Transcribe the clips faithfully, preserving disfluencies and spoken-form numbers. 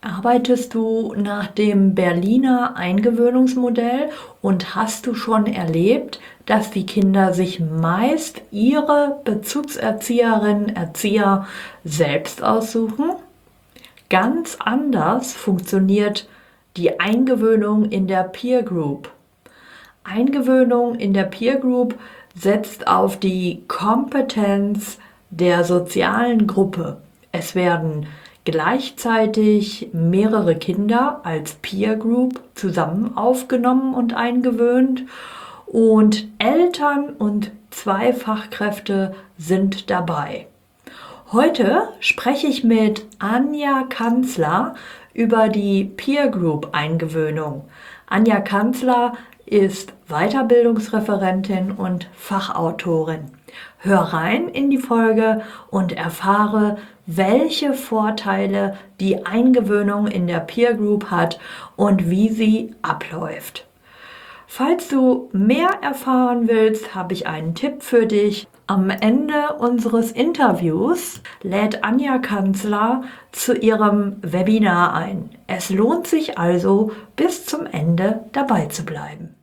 Arbeitest du nach dem Berliner Eingewöhnungsmodell und hast du schon erlebt, dass die Kinder sich meist ihre Bezugserzieherinnen, Erzieher selbst aussuchen? Ganz anders funktioniert die Eingewöhnung in der Peer Group. Eingewöhnung in der Peer Group setzt auf die Kompetenz der sozialen Gruppe. Es werden gleichzeitig mehrere Kinder als Peer Group zusammen aufgenommen und eingewöhnt und Eltern und zwei Fachkräfte sind dabei. Heute spreche ich mit Anja Kanzler über die Peer Group Eingewöhnung. Anja Kanzler ist Weiterbildungsreferentin und Fachautorin. Hör rein in die Folge und erfahre, welche Vorteile die Eingewöhnung in der Peer Group hat und wie sie abläuft. Falls du mehr erfahren willst, habe ich einen Tipp für dich. Am Ende unseres Interviews lädt Anja Kanzler zu ihrem Webinar ein. Es lohnt sich also, bis zum Ende dabei zu bleiben.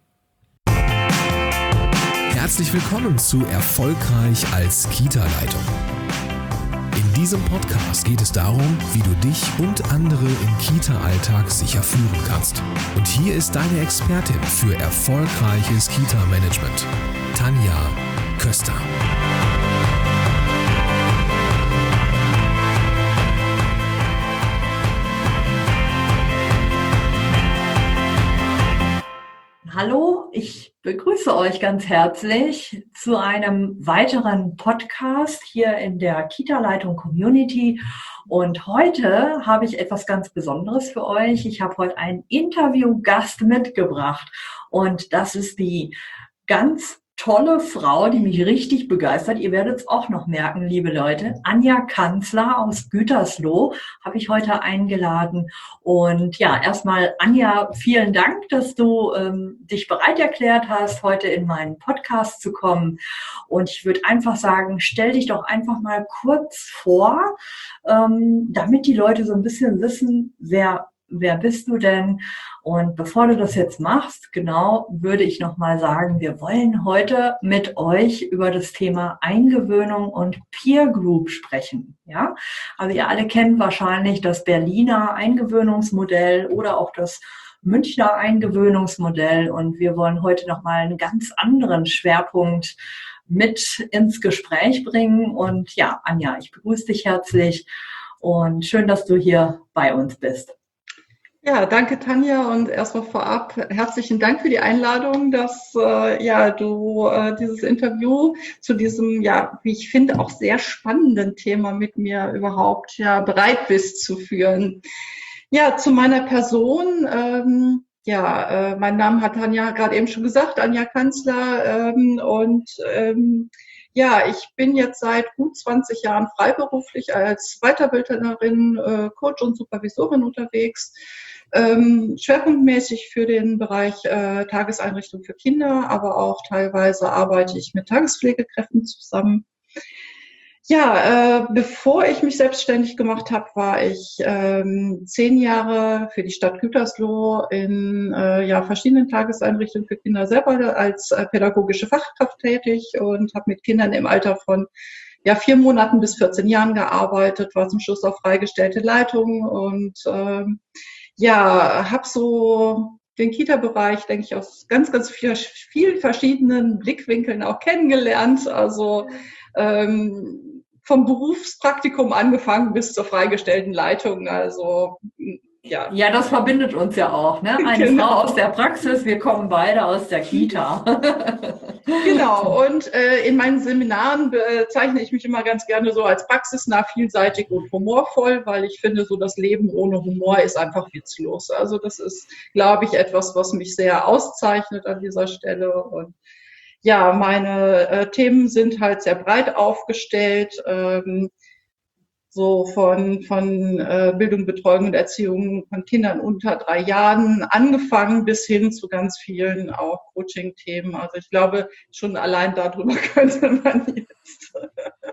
Herzlich willkommen zu Erfolgreich als Kita-Leitung. In diesem Podcast geht es darum, wie du dich und andere im Kita-Alltag sicher führen kannst. Und hier ist deine Expertin für erfolgreiches Kita-Management, Tanja Köster. Hallo, ich begrüße euch ganz herzlich zu einem weiteren Podcast hier in der Kita-Leitung Community. Und heute habe ich etwas ganz Besonderes für euch. Ich habe heute einen Interviewgast mitgebracht und das ist die ganz tolle Frau, die mich richtig begeistert. Ihr werdet es auch noch merken, liebe Leute. Anja Kanzler aus Gütersloh habe ich heute eingeladen. Und ja, erstmal Anja, vielen Dank, dass du ähm, dich bereit erklärt hast, heute in meinen Podcast zu kommen. Und ich würde einfach sagen, stell dich doch einfach mal kurz vor, ähm, damit die Leute so ein bisschen wissen, wer Wer bist du denn? Und bevor du das jetzt machst, genau, würde ich nochmal sagen, wir wollen heute mit euch über das Thema Eingewöhnung und Peer Group sprechen. Ja, also ihr alle kennt wahrscheinlich das Berliner Eingewöhnungsmodell oder auch das Münchner Eingewöhnungsmodell. Und wir wollen heute nochmal einen ganz anderen Schwerpunkt mit ins Gespräch bringen. Und ja, Anja, ich begrüße dich herzlich und schön, dass du hier bei uns bist. Ja, danke Tanja und erstmal vorab herzlichen Dank für die Einladung, dass äh, ja du äh, dieses Interview zu diesem, ja, wie ich finde, auch sehr spannenden Thema mit mir überhaupt ja bereit bist zu führen. Ja, zu meiner Person. Ähm, ja, äh, mein Name hat Tanja gerade eben schon gesagt, Anja Kanzler ähm, und ähm, ja, ich bin jetzt seit gut zwanzig Jahren freiberuflich als Weiterbildnerin, äh, Coach und Supervisorin unterwegs. Ähm, schwerpunktmäßig für den Bereich äh, Tageseinrichtung für Kinder, aber auch teilweise arbeite ich mit Tagespflegekräften zusammen. Ja, äh, bevor ich mich selbstständig gemacht habe, war ich ähm, zehn Jahre für die Stadt Gütersloh in äh, ja, verschiedenen Tageseinrichtungen für Kinder selber als äh, pädagogische Fachkraft tätig und habe mit Kindern im Alter von ja, vier Monaten bis vierzehn Jahren gearbeitet, war zum Schluss auch freigestellte Leitung und ähm, ja, habe so den Kita-Bereich, denke ich, aus ganz, ganz viel, vielen verschiedenen Blickwinkeln auch kennengelernt. Also ähm, vom Berufspraktikum angefangen bis zur freigestellten Leitung. Also ja. Ja, das verbindet uns ja auch, ne? Eine Genau. Frau aus der Praxis, wir kommen beide aus der Kita. Genau, und äh, in meinen Seminaren bezeichne ich mich immer ganz gerne so als praxisnah, vielseitig und humorvoll, weil ich finde, so das Leben ohne Humor ist einfach witzlos. Also das ist, glaube ich, etwas, was mich sehr auszeichnet an dieser Stelle. Und ja, meine äh, Themen sind halt sehr breit aufgestellt. Ähm, so von, von äh, Bildung, Betreuung und Erziehung von Kindern unter drei Jahren angefangen bis hin zu ganz vielen auch Coaching-Themen. Also ich glaube, schon allein darüber könnte man jetzt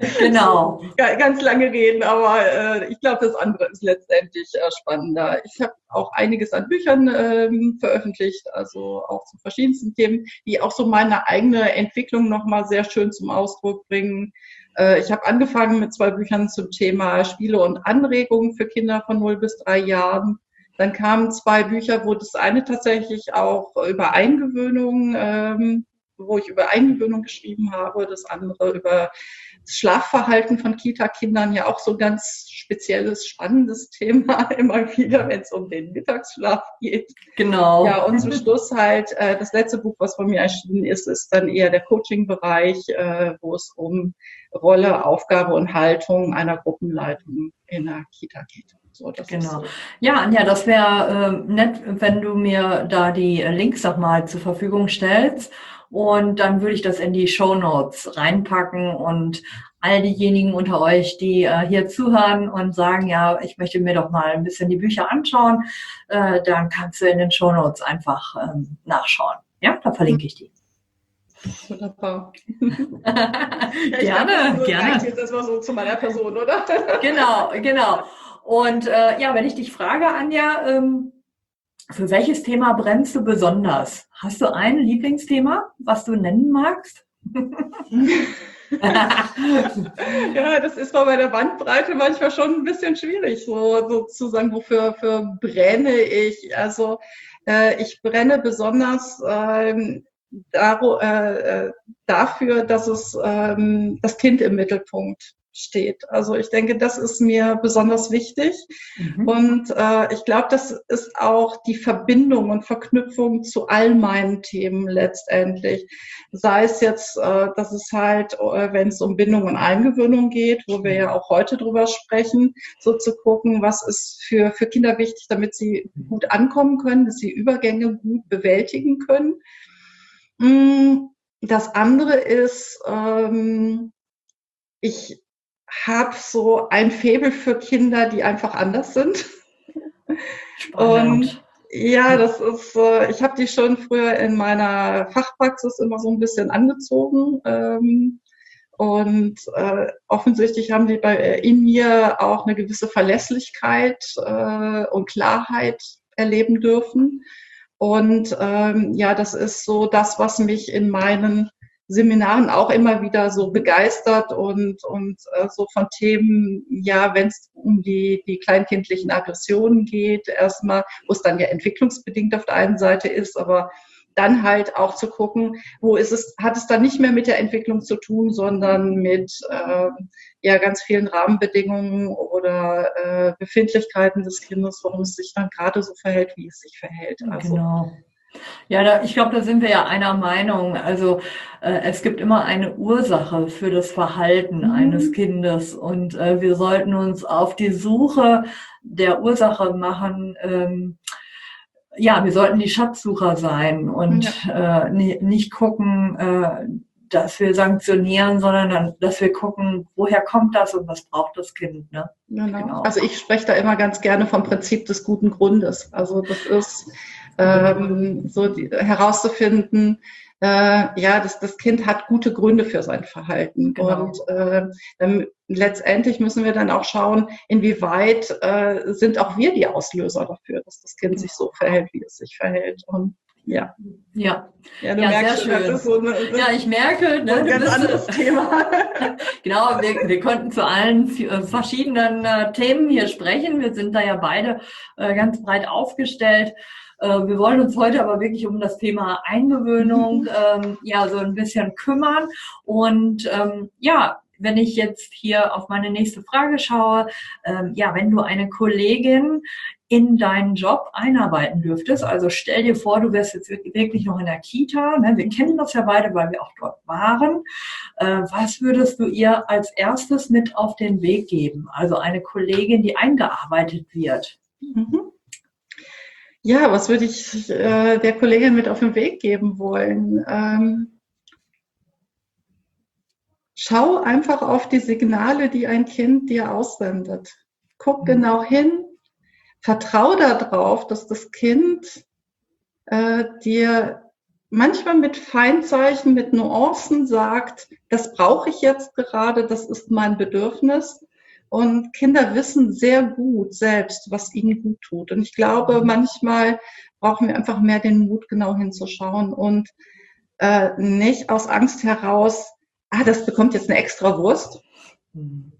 Genau. Ganz lange reden, aber äh, ich glaube, das andere ist letztendlich äh, spannender. Ich habe auch einiges an Büchern ähm, veröffentlicht, also auch zu verschiedensten Themen, die auch so meine eigene Entwicklung nochmal sehr schön zum Ausdruck bringen. Äh, ich habe angefangen mit zwei Büchern zum Thema Spiele und Anregungen für Kinder von null bis drei Jahren. Dann kamen zwei Bücher, wo das eine tatsächlich auch über Eingewöhnung, ähm, wo ich über Eingewöhnung geschrieben habe, das andere über das Schlafverhalten von Kita-Kindern, ja auch so ein ganz spezielles, spannendes Thema immer wieder, wenn es um den Mittagsschlaf geht. Genau. Ja, und zum Schluss halt, äh, das letzte Buch, was von mir erschienen ist, ist dann eher der Coaching-Bereich, äh, wo es um Rolle, Aufgabe und Haltung einer Gruppenleitung in der Kita geht. So, das Genau. ist so. Ja, Anja, das wäre äh, nett, wenn du mir da die Links auch mal zur Verfügung stellst. Und dann würde ich das in die Shownotes reinpacken und all diejenigen unter euch, die äh, hier zuhören und sagen, ja, ich möchte mir doch mal ein bisschen die Bücher anschauen, äh, dann kannst du in den Shownotes einfach ähm, nachschauen. Ja, da verlinke ich die. Wunderbar. Gerne, so gerne. Jetzt erstmal so zu meiner Person, oder? Genau, genau. Und äh, ja, wenn ich dich frage, Anja, ähm, für welches Thema brennst du besonders? Hast du ein Lieblingsthema, was du nennen magst? Ja, das ist bei der Bandbreite manchmal schon ein bisschen schwierig, so, so zu sagen, wofür für brenne ich. Also äh, ich brenne besonders ähm, daru, äh, dafür, dass es ähm, das Kind im Mittelpunkt steht. Also ich denke, das ist mir besonders wichtig. Mhm. Und äh, ich glaube, das ist auch die Verbindung und Verknüpfung zu all meinen Themen letztendlich. Sei es jetzt, äh, dass es halt, äh, wenn es um Bindung und Eingewöhnung geht, wo wir ja auch heute drüber sprechen, so zu gucken, was ist für, für Kinder wichtig, damit sie gut ankommen können, dass sie Übergänge gut bewältigen können. Das andere ist, ähm, ich habe so ein Faible für Kinder, die einfach anders sind. Spannend. Und ja, das ist, äh, ich habe die schon früher in meiner Fachpraxis immer so ein bisschen angezogen. Ähm, und äh, offensichtlich haben die bei, in mir auch eine gewisse Verlässlichkeit äh, und Klarheit erleben dürfen. Und ähm, ja, das ist so das, was mich in meinen Seminaren auch immer wieder so begeistert und, und äh, so von Themen, ja, wenn es um die, die kleinkindlichen Aggressionen geht, erstmal, wo es dann ja entwicklungsbedingt auf der einen Seite ist, aber dann halt auch zu gucken, wo ist es, hat es dann nicht mehr mit der Entwicklung zu tun, sondern mit äh, ja ganz vielen Rahmenbedingungen oder äh, Befindlichkeiten des Kindes, warum es sich dann gerade so verhält, wie es sich verhält. Also, genau. Ja, da, ich glaube, da sind wir ja einer Meinung. Also äh, es gibt immer eine Ursache für das Verhalten mhm. eines Kindes und äh, wir sollten uns auf die Suche der Ursache machen. Ähm, ja, wir sollten die Schatzsucher sein und ja. äh, nicht, nicht gucken, äh, dass wir sanktionieren, sondern dann, dass wir gucken, woher kommt das und was braucht das Kind. Ne? Genau. Genau. Also ich spreche da immer ganz gerne vom Prinzip des guten Grundes. Also das ist ähm, so die, herauszufinden, äh, ja, das, das Kind hat gute Gründe für sein Verhalten. Genau. Und äh, dann, letztendlich müssen wir dann auch schauen, inwieweit äh, sind auch wir die Auslöser dafür, dass das Kind sich so verhält, wie es sich verhält. Und ja. Ja, ja, du ja merkst, sehr schön. Das ist so eine, ja, ich merke, ne, ein ganz bist, anderes Thema. Genau, wir, wir konnten zu allen verschiedenen äh, Themen hier sprechen. Wir sind da ja beide äh, ganz breit aufgestellt. Äh, wir wollen uns heute aber wirklich um das Thema Eingewöhnung ähm, ja so ein bisschen kümmern. Und ähm, ja, wenn ich jetzt hier auf meine nächste Frage schaue, ähm, ja, wenn du eine Kollegin in deinen Job einarbeiten dürftest, also stell dir vor, du wärst jetzt wirklich noch in der Kita, ne? Wir kennen das ja beide, weil wir auch dort waren. Äh, was würdest du ihr als erstes mit auf den Weg geben? Also eine Kollegin, die eingearbeitet wird. Mhm. Ja, was würde ich äh, der Kollegin mit auf den Weg geben wollen? Ähm, schau einfach auf die Signale, die ein Kind dir aussendet. Guck mhm. genau hin. Vertrau darauf, dass das Kind äh, dir manchmal mit Feindzeichen, mit Nuancen sagt, das brauche ich jetzt gerade, das ist mein Bedürfnis. Und Kinder wissen sehr gut selbst, was ihnen gut tut. Und ich glaube, manchmal brauchen wir einfach mehr den Mut, genau hinzuschauen und äh, nicht aus Angst heraus, ah, das bekommt jetzt eine extra Wurst, mhm.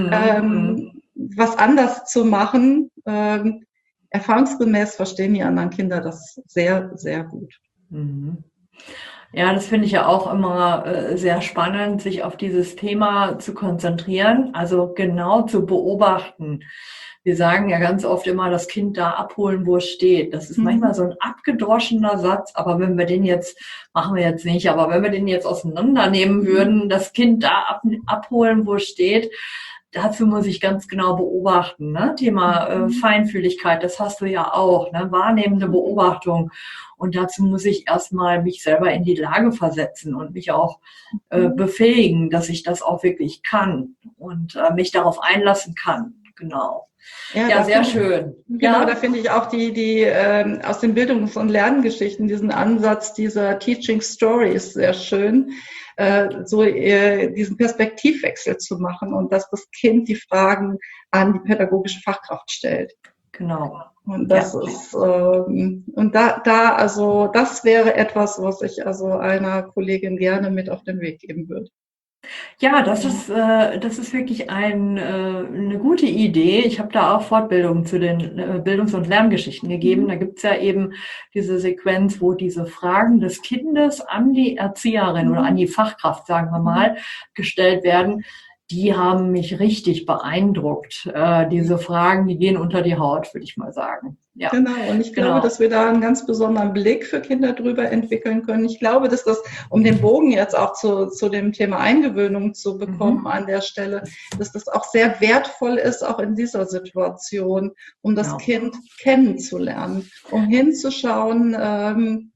ähm, was anders zu machen. Ähm, erfahrungsgemäß verstehen die anderen Kinder das sehr, sehr gut. Mhm. Ja, das finde ich ja auch immer äh, sehr spannend, sich auf dieses Thema zu konzentrieren, also genau zu beobachten. Wir sagen ja ganz oft immer, das Kind da abholen, wo es steht. Das ist mhm. manchmal so ein abgedroschener Satz, aber wenn wir den jetzt, machen wir jetzt nicht, aber wenn wir den jetzt auseinandernehmen würden, das Kind da ab, abholen, wo es steht, dazu muss ich ganz genau beobachten. Ne? Thema äh, Feinfühligkeit, das hast du ja auch, ne? Wahrnehmende Beobachtung. Und dazu muss ich erstmal mich selber in die Lage versetzen und mich auch äh, befähigen, dass ich das auch wirklich kann und äh, mich darauf einlassen kann. Genau. Ja, ja sehr schön. Genau, ja. Da finde ich auch die, die ähm, aus den Bildungs- und Lerngeschichten, diesen Ansatz dieser Teaching Stories sehr schön, äh, so äh, diesen Perspektivwechsel zu machen und dass das Kind die Fragen an die pädagogische Fachkraft stellt. Genau. Und das ja. ist, ähm, und da, da, also, das wäre etwas, was ich also einer Kollegin gerne mit auf den Weg geben würde. Ja, das ist, äh, das ist wirklich ein, äh, eine gute Idee. Ich habe da auch Fortbildungen zu den äh, Bildungs- und Lerngeschichten gegeben. Da gibt's ja eben diese Sequenz, wo diese Fragen des Kindes an die Erzieherin oder an die Fachkraft, sagen wir mal, gestellt werden. Die haben mich richtig beeindruckt. Äh, diese Fragen, die gehen unter die Haut, würde ich mal sagen. Ja. Genau, und ich glaube, genau. dass wir da einen ganz besonderen Blick für Kinder drüber entwickeln können. Ich glaube, dass das, um den Bogen jetzt auch zu, zu dem Thema Eingewöhnung zu bekommen mhm. an der Stelle, dass das auch sehr wertvoll ist, auch in dieser Situation, um das genau. Kind kennenzulernen, um hinzuschauen, ähm,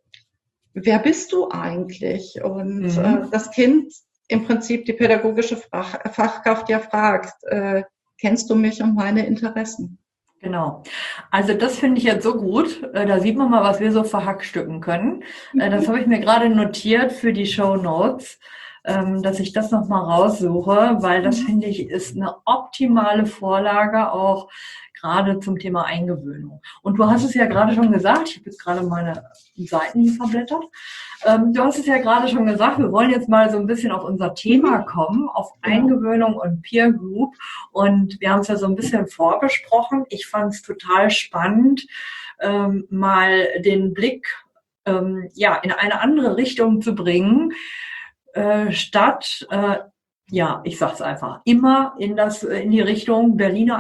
wer bist du eigentlich? Und mhm. äh, das Kind im Prinzip die pädagogische Fach, Fachkraft ja fragt, äh, kennst du mich und meine Interessen? Genau. Also das finde ich jetzt so gut. Da sieht man mal, was wir so verhackstücken können. Das habe ich mir gerade notiert für die Shownotes, dass ich das nochmal raussuche, weil das, finde ich, ist eine optimale Vorlage auch gerade zum Thema Eingewöhnung. Und du hast es ja gerade schon gesagt, ich habe jetzt gerade meine Seiten hier verblättert. Du hast es ja gerade schon gesagt, wir wollen jetzt mal so ein bisschen auf unser Thema kommen, auf Eingewöhnung und Peer Group. Und wir haben es ja so ein bisschen vorbesprochen. Ich fand es total spannend, ähm, mal den Blick ähm, ja in eine andere Richtung zu bringen, äh, statt äh, ja, ich sag's einfach, immer in das, in die Richtung Berliner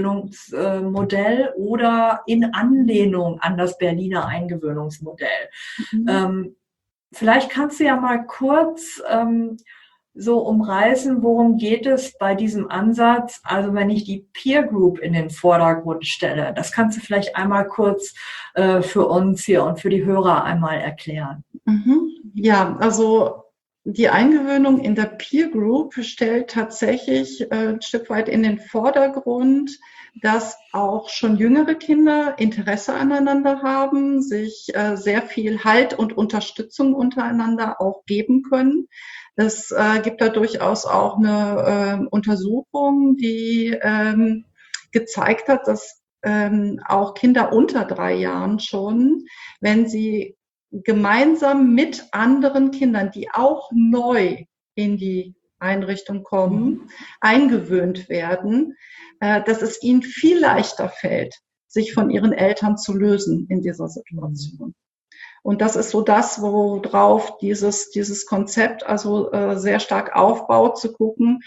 Eingewöhnungsmodell oder in Anlehnung an das Berliner Eingewöhnungsmodell. Mhm. Ähm, vielleicht kannst du ja mal kurz ähm, so umreißen, worum geht es bei diesem Ansatz, also wenn ich die Peer Group in den Vordergrund stelle. Das kannst du vielleicht einmal kurz äh, für uns hier und für die Hörer einmal erklären. Mhm. Ja, also die Eingewöhnung in der Peer Group stellt tatsächlich äh, ein Stück weit in den Vordergrund, dass auch schon jüngere Kinder Interesse aneinander haben, sich äh, sehr viel Halt und Unterstützung untereinander auch geben können. Es äh, gibt da durchaus auch eine äh, Untersuchung, die ähm, gezeigt hat, dass ähm, auch Kinder unter drei Jahren schon, wenn sie gemeinsam mit anderen Kindern, die auch neu in die Einrichtung kommen, mhm. eingewöhnt werden, äh, dass es ihnen viel leichter fällt, sich von ihren Eltern zu lösen in dieser Situation. Und das ist so das, worauf dieses, dieses Konzept also äh, sehr stark aufbaut, zu gucken,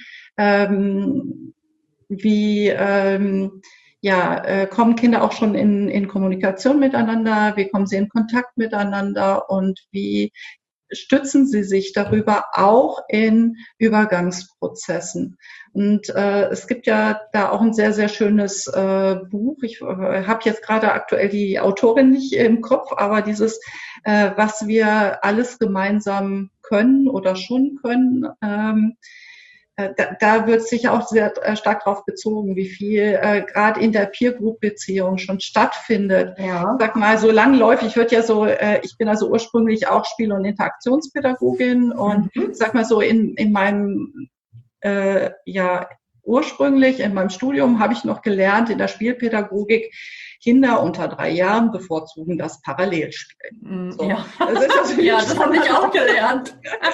ähm, wie ähm, ja, äh, kommen Kinder auch schon in, in Kommunikation miteinander, wie kommen sie in Kontakt miteinander und wie stützen sie sich darüber auch in Übergangsprozessen. Und äh, es gibt ja da auch ein sehr, sehr schönes äh, Buch. Ich äh, habe jetzt gerade aktuell die Autorin nicht im Kopf, aber dieses, äh, was wir alles gemeinsam können oder schon können, ähm, Da, da wird sicher auch sehr äh, stark darauf bezogen, wie viel äh, gerade in der Peer-Group-Beziehung schon stattfindet. Ja. Sag mal, so langläufig wird ja so, äh, ich bin also ursprünglich auch Spiel- und Interaktionspädagogin und Mhm. sag mal so in, in meinem, äh, ja, ursprünglich in meinem Studium habe ich noch gelernt in der Spielpädagogik, Kinder unter drei Jahren bevorzugen das Parallelspielen. So. Ja, das, ist also ja, das habe ich auch gelernt.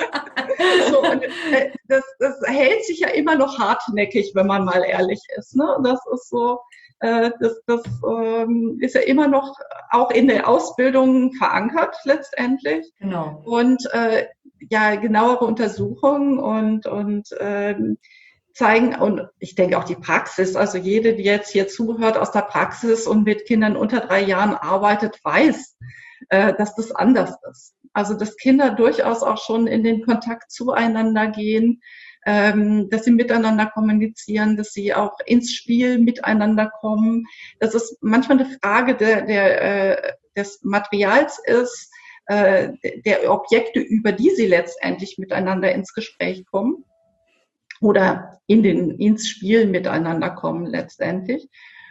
So, und, äh, das, das hält sich ja immer noch hartnäckig, wenn man mal ehrlich ist. Ne? Das ist so, äh, das, das ähm, ist ja immer noch auch in der Ausbildung verankert letztendlich. Genau. Und äh, ja, genauere Untersuchungen und, und ähm, zeigen, und ich denke auch die Praxis, also jede, die jetzt hier zuhört aus der Praxis und mit Kindern unter drei Jahren arbeitet, weiß, äh, dass das anders ist. Also dass Kinder durchaus auch schon in den Kontakt zueinander gehen, ähm, dass sie miteinander kommunizieren, dass sie auch ins Spiel miteinander kommen. Das ist manchmal eine Frage der, der, äh, des Materials ist, äh, der Objekte, über die sie letztendlich miteinander ins Gespräch kommen oder in den, ins Spiel miteinander kommen letztendlich.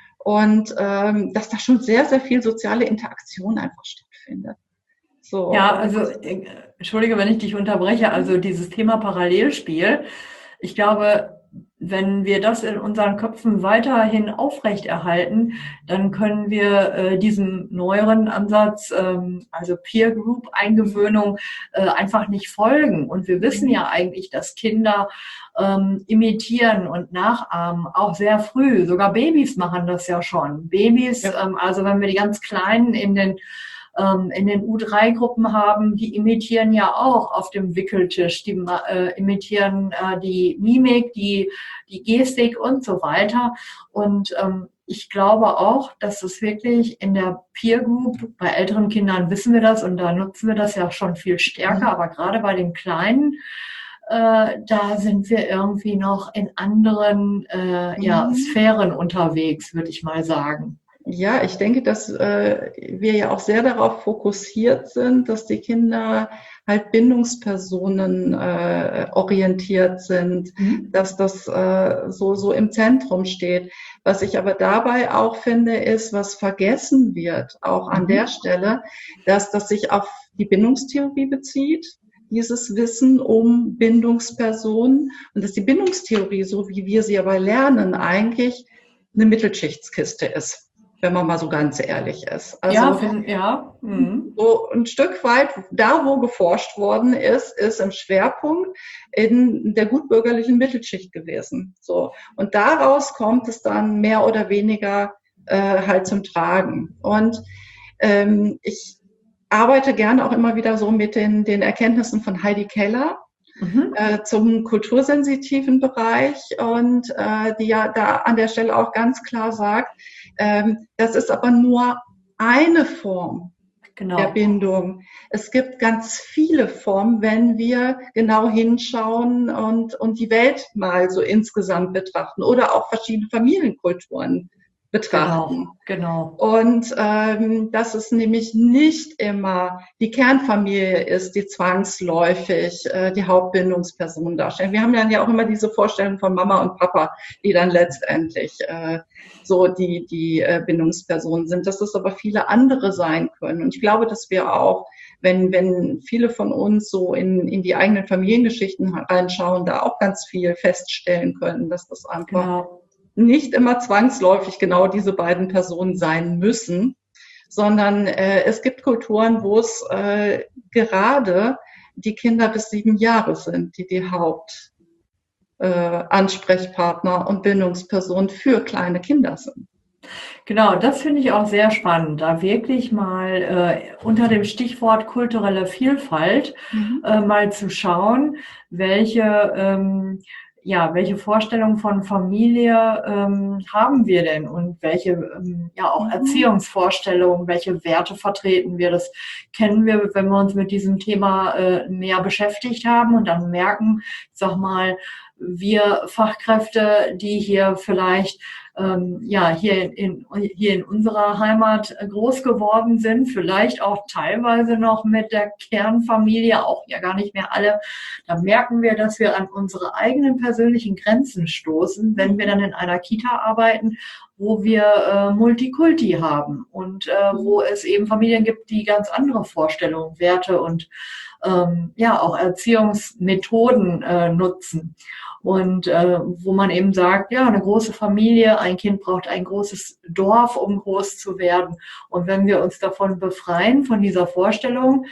Und ähm, dass da schon sehr, sehr viel soziale Interaktion einfach stattfindet. So, ja, also äh, entschuldige, wenn ich dich unterbreche, also dieses Thema Parallelspiel, ich glaube, wenn wir das in unseren Köpfen weiterhin aufrechterhalten, dann können wir äh, diesem neueren Ansatz, ähm, also Peer Group Eingewöhnung, äh, einfach nicht folgen. Und wir wissen ja eigentlich, dass Kinder ähm, imitieren und nachahmen, auch sehr früh. Sogar Babys machen das ja schon. Babys, ja. ähm, also wenn wir die ganz Kleinen in den in den U drei Gruppen haben, die imitieren ja auch auf dem Wickeltisch, die äh, imitieren äh, die Mimik, die, die Gestik und so weiter. Und ähm, ich glaube auch, dass es wirklich in der Peer Group, bei älteren Kindern wissen wir das und da nutzen wir das ja schon viel stärker, aber gerade bei den Kleinen, äh, da sind wir irgendwie noch in anderen äh, ja, Sphären unterwegs, würde ich mal sagen. Ja, ich denke, dass äh, wir ja auch sehr darauf fokussiert sind, dass die Kinder halt Bindungspersonen äh, orientiert sind, mhm. dass das äh, so so im Zentrum steht. Was ich aber dabei auch finde, ist, was vergessen wird, auch an mhm. der Stelle, dass das sich auf die Bindungstheorie bezieht, dieses Wissen um Bindungspersonen, und dass die Bindungstheorie, so wie wir sie aber lernen, eigentlich eine Mittelschichtskiste ist, wenn man mal so ganz ehrlich ist. Also, ja, find, ja. Mhm. So ein Stück weit, da wo geforscht worden ist, ist im Schwerpunkt in der gutbürgerlichen Mittelschicht gewesen. So. Und daraus kommt es dann mehr oder weniger äh, halt zum Tragen. Und ähm, ich arbeite gerne auch immer wieder so mit den, den Erkenntnissen von Heidi Keller. Mhm. Äh, zum kultursensitiven Bereich und äh, die ja da an der Stelle auch ganz klar sagt, ähm, das ist aber nur eine Form genau. der Bindung. Es gibt ganz viele Formen, wenn wir genau hinschauen und, und die Welt mal so insgesamt betrachten oder auch verschiedene Familienkulturen betrachten. Genau, genau. Und ähm, dass es nämlich nicht immer die Kernfamilie ist, die zwangsläufig äh, die Hauptbindungsperson darstellt. Wir haben dann ja auch immer diese Vorstellung von Mama und Papa, die dann letztendlich äh, so die die äh, Bindungspersonen sind, dass es aber viele andere sein können. Und ich glaube, dass wir auch, wenn wenn viele von uns so in in die eigenen Familiengeschichten reinschauen, da auch ganz viel feststellen können, dass das einfach genau. nicht immer zwangsläufig genau diese beiden Personen sein müssen, sondern äh, es gibt Kulturen, wo es äh, gerade die Kinder bis sieben Jahre sind, die die Hauptansprechpartner äh, und Bindungspersonen für kleine Kinder sind. Genau, das finde ich auch sehr spannend, da wirklich mal äh, unter dem Stichwort kulturelle Vielfalt mhm. äh, mal zu schauen, welche ähm, ja, welche Vorstellungen von Familie ähm, haben wir denn und welche ähm, ja auch Erziehungsvorstellungen, welche Werte vertreten wir? Das kennen wir, wenn wir uns mit diesem Thema äh, näher beschäftigt haben und dann merken, ich sag mal, wir Fachkräfte, die hier vielleicht ähm, ja, hier in, hier in unserer Heimat groß geworden sind, vielleicht auch teilweise noch mit der Kernfamilie, auch ja gar nicht mehr alle, da merken wir, dass wir an unsere eigenen persönlichen Grenzen stoßen, wenn wir dann in einer Kita arbeiten, wo wir äh, Multikulti haben und äh, wo es eben Familien gibt, die ganz andere Vorstellungen, Werte und ähm, ja auch Erziehungsmethoden äh, nutzen. Und äh, wo man eben sagt, ja, eine große Familie, ein Kind braucht ein großes Dorf, um groß zu werden. Und wenn wir uns davon befreien, von dieser Vorstellung,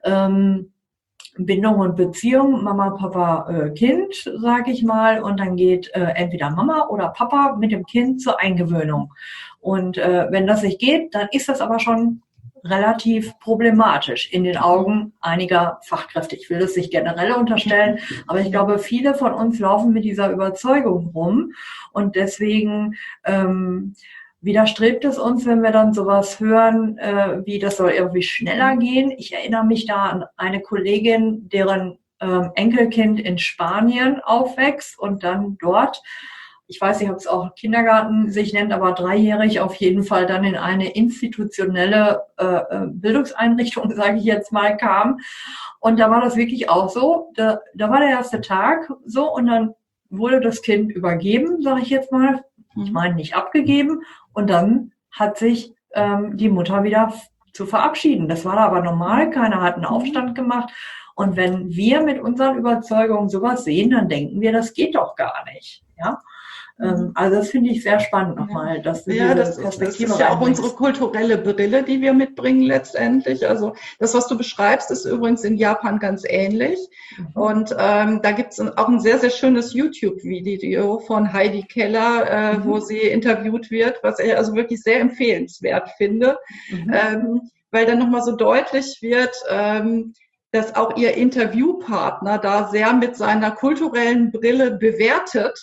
ähm, Bindung und Beziehung, Mama, Papa, äh, Kind, sage ich mal, und dann geht äh, entweder Mama oder Papa mit dem Kind zur Eingewöhnung. Und äh, wenn das nicht geht, dann ist das aber schon relativ problematisch in den Augen einiger Fachkräfte. Ich will das nicht generell unterstellen, aber ich glaube, viele von uns laufen mit dieser Überzeugung rum und deswegen ähm, widerstrebt es uns, wenn wir dann sowas hören, äh, wie das soll irgendwie schneller gehen. Ich erinnere mich da an eine Kollegin, deren ähm, Enkelkind in Spanien aufwächst und dann dort, ich weiß nicht, ob es auch Kindergarten sich nennt, aber dreijährig auf jeden Fall dann in eine institutionelle äh, Bildungseinrichtung, sage ich jetzt mal, kam. Und da war das wirklich auch so. Da, da war der erste Tag so und dann wurde das Kind übergeben, sage ich jetzt mal. Ich meine nicht abgegeben. Und dann hat sich ähm, die Mutter wieder zu verabschieden. Das war da aber normal. Keiner hat einen Aufstand gemacht. Und wenn wir mit unseren Überzeugungen sowas sehen, dann denken wir, das geht doch gar nicht. Ja. Also das finde ich sehr spannend nochmal, dass du ja, diese das, Perspektive das ist ja auch reinbringst. unsere kulturelle Brille, die wir mitbringen letztendlich. Also das, was du beschreibst, ist übrigens in Japan ganz ähnlich. Mhm. Und ähm, da gibt es auch ein sehr, sehr schönes YouTube-Video von Heidi Keller, äh, mhm. wo sie interviewt wird, was ich also wirklich sehr empfehlenswert finde, mhm. ähm, weil dann nochmal so deutlich wird, ähm, dass auch ihr Interviewpartner da sehr mit seiner kulturellen Brille bewertet,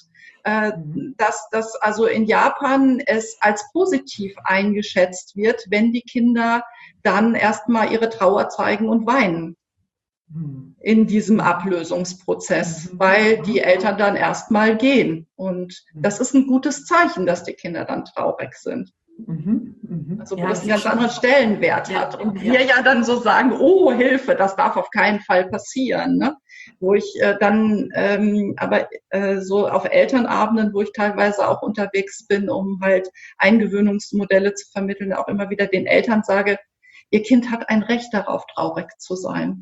dass das also in Japan es als positiv eingeschätzt wird, wenn die Kinder dann erstmal ihre Trauer zeigen und weinen in diesem Ablösungsprozess, weil die Eltern dann erstmal gehen. Und das ist ein gutes Zeichen, dass die Kinder dann traurig sind. Mhm, mh. Also wo ja, das einen ganz anderen Stellenwert ja, hat. Und ja. wir ja dann so sagen, oh Hilfe, das darf auf keinen Fall passieren. Ne? Wo ich äh, dann ähm, aber äh, so auf Elternabenden, wo ich teilweise auch unterwegs bin, um halt Eingewöhnungsmodelle zu vermitteln, auch immer wieder den Eltern sage, ihr Kind hat ein Recht darauf, traurig zu sein.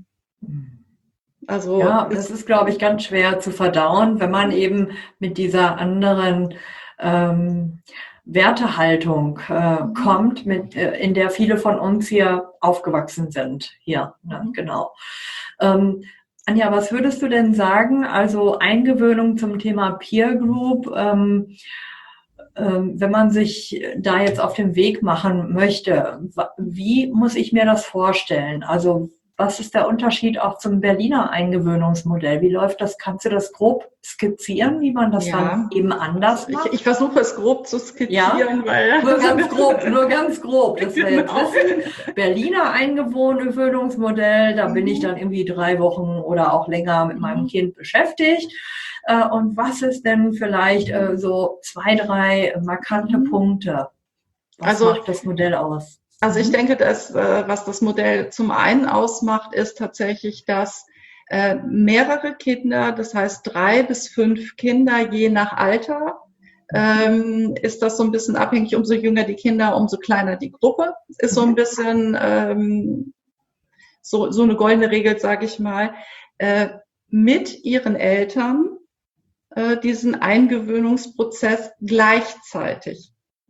Also ja, das ist, glaube ich, ganz schwer zu verdauen, wenn man eben mit dieser anderen ähm, Wertehaltung äh, kommt, mit, äh, in der viele von uns hier aufgewachsen sind. Hier, ne, genau. Ähm, Anja, was würdest du denn sagen? Also Eingewöhnung zum Thema Peer Group, ähm, ähm, wenn man sich da jetzt auf den Weg machen möchte, wie muss ich mir das vorstellen? Also was ist der Unterschied auch zum Berliner Eingewöhnungsmodell? Wie läuft das? Kannst du das grob skizzieren, wie man das ja. dann eben anders macht? Ich, ich versuche es grob zu skizzieren, ja? weil nur ganz grob, nur ganz grob. Das wir jetzt wissen. Berliner Eingewöhnungsmodell, da mhm. bin ich dann irgendwie drei Wochen oder auch länger mit meinem Kind beschäftigt. Und was ist denn vielleicht so zwei, drei markante mhm. Punkte? Was also, macht das Modell aus? Also ich denke, dass was das Modell zum einen ausmacht, ist tatsächlich, dass äh, mehrere Kinder, das heißt drei bis fünf Kinder je nach Alter, ähm, ist das so ein bisschen abhängig. Umso jünger die Kinder, umso kleiner die Gruppe. Ist so ein bisschen ähm, so, so eine goldene Regel, sage ich mal, äh, mit ihren Eltern äh, diesen Eingewöhnungsprozess gleichzeitig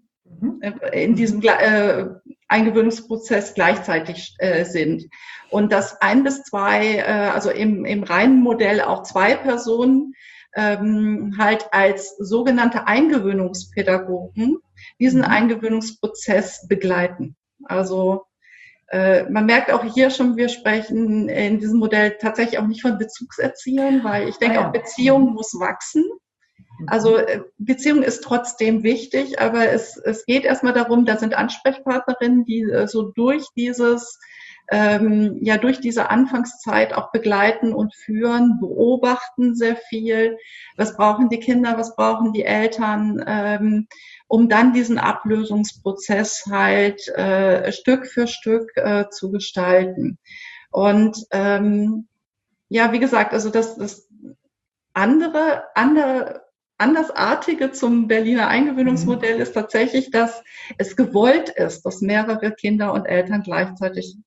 in diesem äh, Eingewöhnungsprozess gleichzeitig äh, sind. Und dass ein bis zwei, äh, also im, im reinen Modell auch zwei Personen ähm, halt als sogenannte Eingewöhnungspädagogen diesen Eingewöhnungsprozess begleiten. Also äh, man merkt auch hier schon, wir sprechen in diesem Modell tatsächlich auch nicht von Bezugserziehern, weil ich denke, ah, ja. auch Beziehung muss wachsen. Also Beziehung ist trotzdem wichtig, aber es, es geht erstmal darum, da sind Ansprechpartnerinnen, die so durch dieses, ähm, ja durch diese Anfangszeit auch begleiten und führen, beobachten sehr viel. Was brauchen die Kinder, was brauchen die Eltern? Ähm, um dann diesen Ablösungsprozess halt äh, Stück für Stück äh, zu gestalten. Und ähm, ja, wie gesagt, also das, das andere, andere, andersartige zum Berliner Eingewöhnungsmodell mhm. ist tatsächlich, dass es gewollt ist, dass mehrere Kinder und Eltern gleichzeitig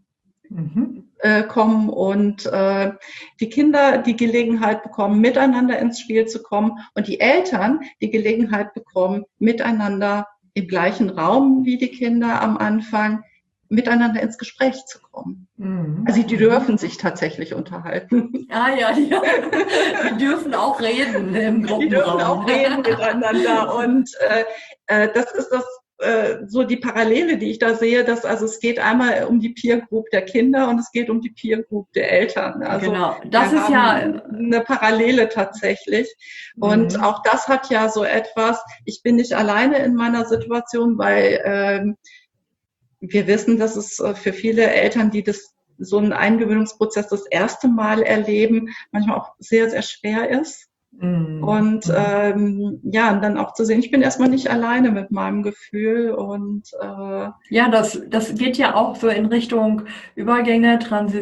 mhm. äh, kommen und äh, die Kinder die Gelegenheit bekommen, miteinander ins Spiel zu kommen und die Eltern die Gelegenheit bekommen, miteinander im gleichen Raum wie die Kinder am Anfang miteinander ins Gespräch zu kommen. Mhm. Also die dürfen sich tatsächlich unterhalten. Ah ja, die, die dürfen auch reden im Gruppenraum. Die dürfen auch reden miteinander und äh, äh, das ist das äh, so die Parallele, die ich da sehe, dass also es geht einmal um die Peer Group der Kinder und es geht um die Peer Group der Eltern. Also genau, das ist ja eine Parallele tatsächlich. Und mhm. auch das hat ja so etwas, ich bin nicht alleine in meiner Situation, weil ähm, wir wissen, dass es für viele Eltern, die das so einen Eingewöhnungsprozess das erste Mal erleben, manchmal auch sehr, sehr schwer ist. Mm. Und ähm, ja, und dann auch zu sehen, ich bin erstmal nicht alleine mit meinem Gefühl. Und äh, ja, das, das geht ja auch so in Richtung Übergänge,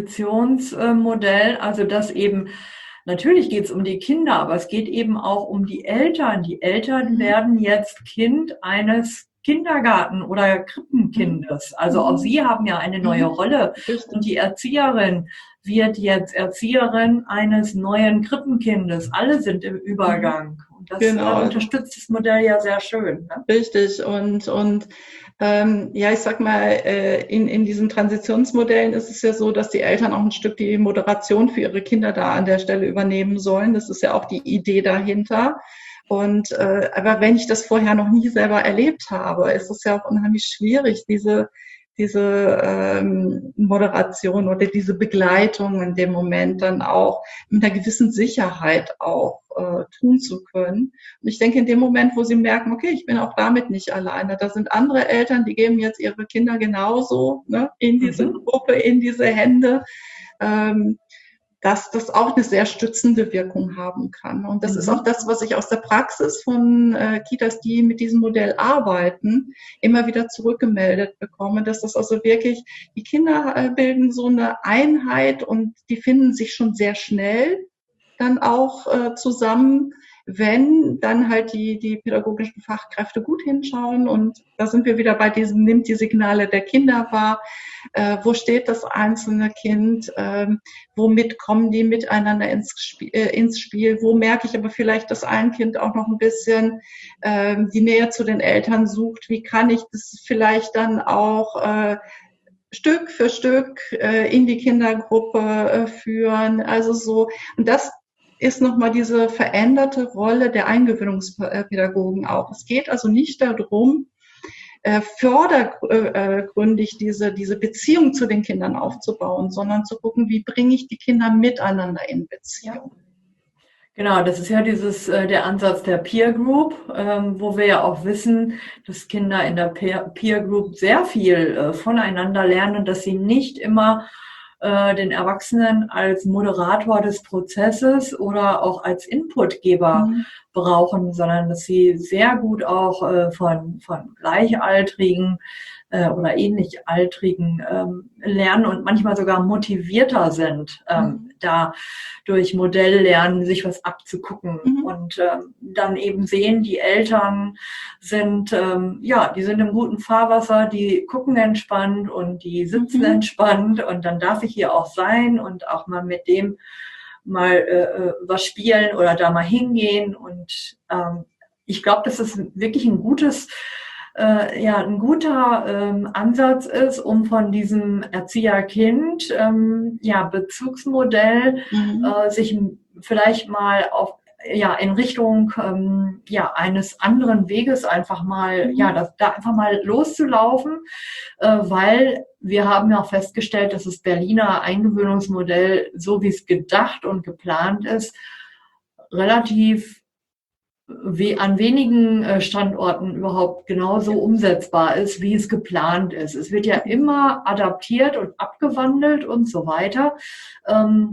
Transitionsmodell, also dass eben natürlich geht es um die Kinder, aber es geht eben auch um die Eltern. Die Eltern werden jetzt Kind eines Kindergarten- oder Krippenkindes. Also auch sie haben ja eine neue Rolle. Und die Erzieherin wird jetzt Erzieherin eines neuen Krippenkindes. Alle sind im Übergang. Und das genau. äh, unterstützt das Modell ja sehr schön. Ne? Richtig. Und, und ähm, ja, ich sag mal, äh, in, in diesen Transitionsmodellen ist es ja so, dass die Eltern auch ein Stück die Moderation für ihre Kinder da an der Stelle übernehmen sollen. Das ist ja auch die Idee dahinter. Und äh, aber wenn ich das vorher noch nie selber erlebt habe, ist es ja auch unheimlich schwierig, diese diese ähm, Moderation oder diese Begleitung in dem Moment dann auch mit einer gewissen Sicherheit auch äh, tun zu können. Und ich denke, in dem Moment, wo sie merken, okay, ich bin auch damit nicht alleine, da sind andere Eltern, die geben jetzt ihre Kinder genauso ne, in diese mhm. Gruppe, in diese Hände, ähm, dass das auch eine sehr stützende Wirkung haben kann. Und das mhm. ist auch das, was ich aus der Praxis von äh, Kitas, die mit diesem Modell arbeiten, immer wieder zurückgemeldet bekomme, dass das also wirklich, die Kinder äh, bilden so eine Einheit und die finden sich schon sehr schnell dann auch äh, zusammen, wenn dann halt die, die pädagogischen Fachkräfte gut hinschauen. Und da sind wir wieder bei diesem, nimmt die Signale der Kinder wahr. Äh, wo steht das einzelne Kind? Ähm, womit kommen die miteinander ins Spiel, äh, ins Spiel? Wo merke ich aber vielleicht, dass ein Kind auch noch ein bisschen ähm, die Nähe zu den Eltern sucht? Wie kann ich das vielleicht dann auch äh, Stück für Stück äh, in die Kindergruppe äh, führen? Also so, und das ist nochmal diese veränderte Rolle der Eingewöhnungspädagogen auch. Es geht also nicht darum, äh, vordergründig diese, diese Beziehung zu den Kindern aufzubauen, sondern zu gucken, wie bringe ich die Kinder miteinander in Beziehung. Genau, das ist ja dieses äh, der Ansatz der Peer Group, ähm, wo wir ja auch wissen, dass Kinder in der Peer, Peer Group sehr viel äh, voneinander lernen, dass sie nicht immer den Erwachsenen als Moderator des Prozesses oder auch als Inputgeber mhm. brauchen, sondern dass sie sehr gut auch äh, von, von Gleichaltrigen äh, oder ähnlich Altrigen ähm, lernen und manchmal sogar motivierter sind, ähm, mhm. da durch Modelllernen sich was abzugucken mhm. und ähm, dann eben sehen, die Eltern sind, ähm, ja, die sind im guten Fahrwasser, die gucken entspannt und die sitzen mhm. entspannt und dann darf ich hier auch sein und auch mal mit dem mal äh, was spielen oder da mal hingehen und ähm, ich glaube, dass es wirklich ein gutes Äh, ja, ein guter ähm, Ansatz ist, um von diesem Erzieher-Kind, ähm, ja, Bezugsmodell, mhm. äh, sich vielleicht mal auf, ja, in Richtung, ähm, ja, eines anderen Weges einfach mal, mhm. ja, das, da einfach mal loszulaufen, äh, weil wir haben ja auch festgestellt, dass das Berliner Eingewöhnungsmodell, so wie es gedacht und geplant ist, relativ wie an wenigen Standorten überhaupt genauso umsetzbar ist, wie es geplant ist. Es wird ja immer adaptiert und abgewandelt und so weiter. Ähm,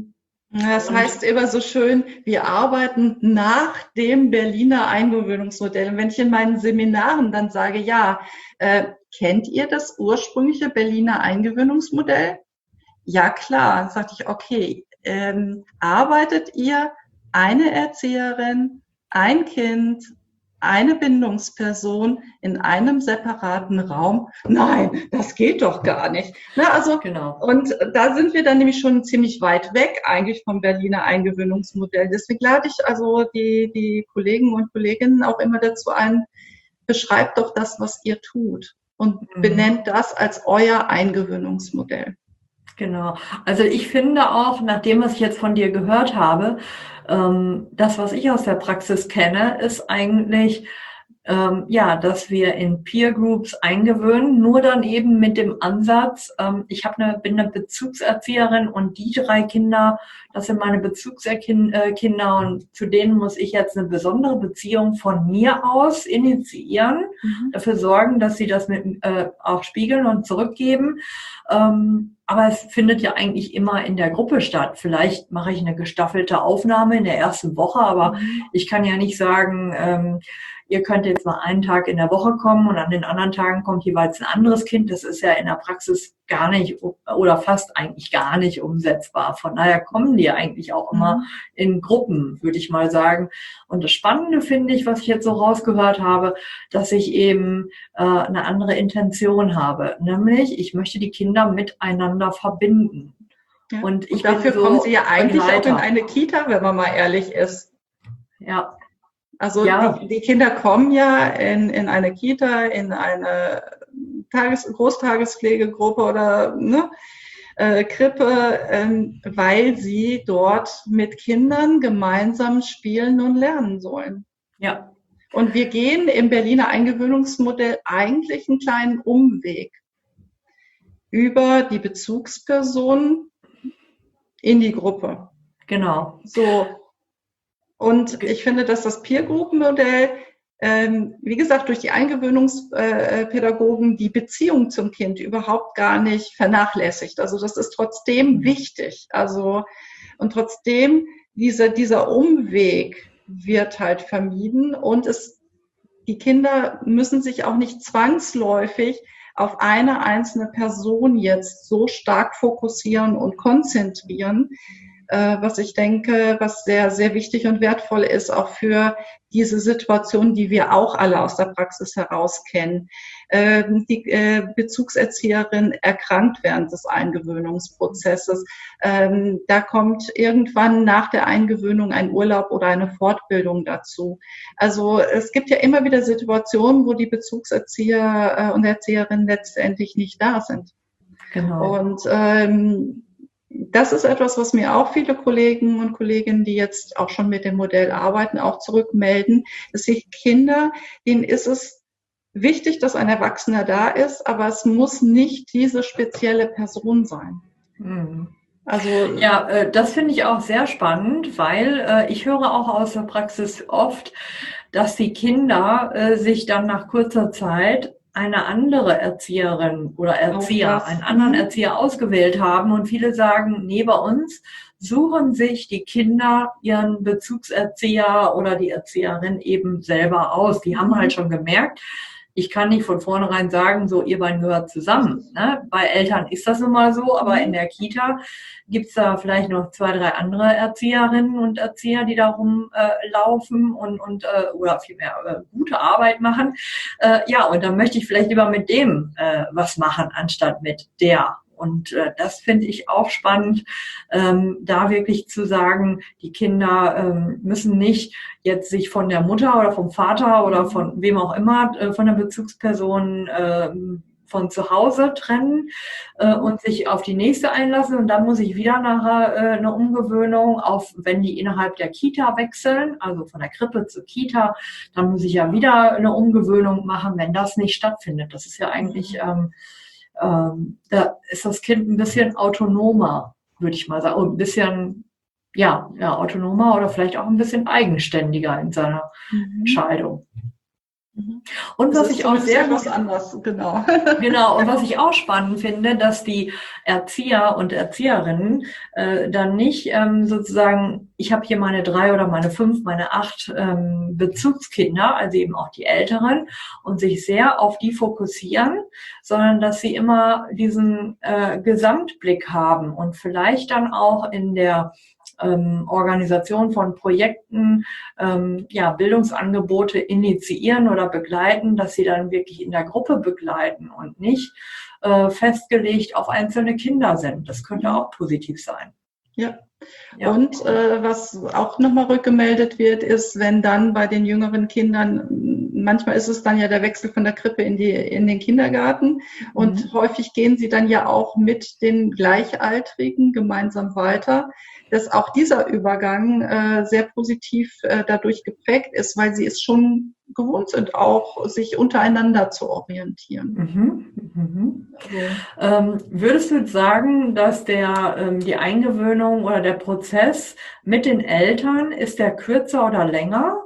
Das Und heißt immer so schön, wir arbeiten nach dem Berliner Eingewöhnungsmodell. Und wenn ich in meinen Seminaren dann sage, ja, äh, kennt ihr das ursprüngliche Berliner Eingewöhnungsmodell? Ja, klar. Dann sagte ich, okay, ähm, arbeitet ihr eine Erzieherin, ein Kind, eine Bindungsperson in einem separaten Raum? Nein, das geht doch gar nicht. Na, also, genau. und da sind wir dann nämlich schon ziemlich weit weg eigentlich vom Berliner Eingewöhnungsmodell. Deswegen lade ich also die, die Kollegen und Kolleginnen auch immer dazu ein, beschreibt doch das, was ihr tut und Mhm. benennt das als euer Eingewöhnungsmodell. Genau. Also ich finde auch, nachdem was ich jetzt von dir gehört habe, ähm, das, was ich aus der Praxis kenne, ist eigentlich, ähm, ja, dass wir in Peer Groups eingewöhnen, nur dann eben mit dem Ansatz, ähm, ich habe eine, bin eine Bezugserzieherin und die drei Kinder, das sind meine Bezugskinder und zu denen muss ich jetzt eine besondere Beziehung von mir aus initiieren, Mhm. dafür sorgen, dass sie das mit, äh, auch spiegeln und zurückgeben. Ähm, aber es findet ja eigentlich immer in der Gruppe statt. Vielleicht mache ich eine gestaffelte Aufnahme in der ersten Woche, aber Mhm. ich kann ja nicht sagen, ähm, ihr könnt jetzt mal einen Tag in der Woche kommen und an den anderen Tagen kommt jeweils ein anderes Kind. Das ist ja in der Praxis gar nicht oder fast eigentlich gar nicht umsetzbar. Von daher kommen die eigentlich auch immer Mhm. in Gruppen, würde ich mal sagen. Und das Spannende finde ich, was ich jetzt so rausgehört habe, dass ich eben äh, eine andere Intention habe. Nämlich, ich möchte die Kinder miteinander verbinden. Ja. Und ich Und dafür bin so kommen sie ja eigentlich auch in Begleiter. eine Kita, wenn man mal ehrlich ist. Ja, Also ja, die, die Kinder kommen ja in, in eine Kita, in eine Tages-, Großtagespflegegruppe oder ne, äh, Krippe, ähm, weil sie dort mit Kindern gemeinsam spielen und lernen sollen. ja, Und wir gehen im Berliner Eingewöhnungsmodell eigentlich einen kleinen Umweg über die Bezugsperson in die Gruppe. genau. So. Und ich finde, dass das Peer-Group-Modell, ähm, wie gesagt, durch die Eingewöhnungspädagogen die Beziehung zum Kind überhaupt gar nicht vernachlässigt. Also das ist trotzdem wichtig. Also, und trotzdem dieser, dieser Umweg wird halt vermieden und es, die Kinder müssen sich auch nicht zwangsläufig auf eine einzelne Person jetzt so stark fokussieren und konzentrieren, was ich denke, was sehr, sehr wichtig und wertvoll ist, auch für diese Situation, die wir auch alle aus der Praxis heraus kennen. Die Bezugserzieherin erkrankt während des Eingewöhnungsprozesses. Da kommt irgendwann nach der Eingewöhnung ein Urlaub oder eine Fortbildung dazu. Also es gibt ja immer wieder Situationen, wo die Bezugserzieher und Erzieherinnen letztendlich nicht da sind. Genau. Und ähm, das ist etwas, was mir auch viele Kollegen und Kolleginnen, die jetzt auch schon mit dem Modell arbeiten, auch zurückmelden, dass die Kinder, denen ist es wichtig, dass ein Erwachsener da ist, aber es muss nicht diese spezielle Person sein. Mhm. Also ja, äh, das finde ich auch sehr spannend, weil äh, ich höre auch aus der Praxis oft, dass die Kinder äh, sich dann nach kurzer Zeit eine andere Erzieherin oder Erzieher, einen anderen Erzieher ausgewählt haben. Und viele sagen, nee, bei uns suchen sich die Kinder ihren Bezugserzieher oder die Erzieherin eben selber aus. Die haben halt schon gemerkt, ich kann nicht von vornherein sagen, so, ihr beiden gehört zusammen. Ne? Bei Eltern ist das nun mal so, aber in der Kita gibt's da vielleicht noch zwei, drei andere Erzieherinnen und Erzieher, die da rumlaufen äh, und, und äh, oder vielmehr äh, gute Arbeit machen. Äh, ja, und dann möchte ich vielleicht lieber mit dem äh, was machen, anstatt mit der. Und äh, das finde ich auch spannend, ähm, da wirklich zu sagen, die Kinder ähm, müssen nicht jetzt sich von der Mutter oder vom Vater oder von wem auch immer, äh, von der Bezugsperson äh, von zu Hause trennen äh, und sich auf die nächste einlassen. Und dann muss ich wieder nachher äh, eine Umgewöhnung auf, wenn die innerhalb der Kita wechseln, also von der Krippe zur Kita, dann muss ich ja wieder eine Umgewöhnung machen, wenn das nicht stattfindet. Das ist ja eigentlich... Ähm, Ähm, da ist das Kind ein bisschen autonomer, würde ich mal sagen, und ein bisschen, ja, ja, autonomer oder vielleicht auch ein bisschen eigenständiger in seiner mhm. Entscheidung. Und Das was ist ich auch sehr was gut, anders, genau. genau, und was ich auch spannend finde, dass die Erzieher und Erzieherinnen äh, dann nicht ähm, sozusagen, ich habe hier meine drei oder meine fünf, meine acht ähm, Bezugskinder, also eben auch die Älteren, und sich sehr auf die fokussieren, sondern dass sie immer diesen äh, Gesamtblick haben und vielleicht dann auch in der ähm, Organisation von Projekten, ähm, ja, Bildungsangebote initiieren oder begleiten, dass sie dann wirklich in der Gruppe begleiten und nicht äh, festgelegt auf einzelne Kinder sind. Das könnte auch positiv sein. Ja. Ja. Und äh, was auch nochmal rückgemeldet wird, ist, wenn dann bei den jüngeren Kindern, manchmal ist es dann ja der Wechsel von der Krippe in die in den Kindergarten und Mhm. häufig gehen sie dann ja auch mit den Gleichaltrigen gemeinsam weiter, dass auch dieser Übergang äh, sehr positiv äh, dadurch geprägt ist, weil sie es schon gewohnt sind, auch sich untereinander zu orientieren. Mhm. Mhm. Also, Ähm, würdest du sagen, dass der, ähm, die Eingewöhnung oder der Prozess mit den Eltern, ist der kürzer oder länger?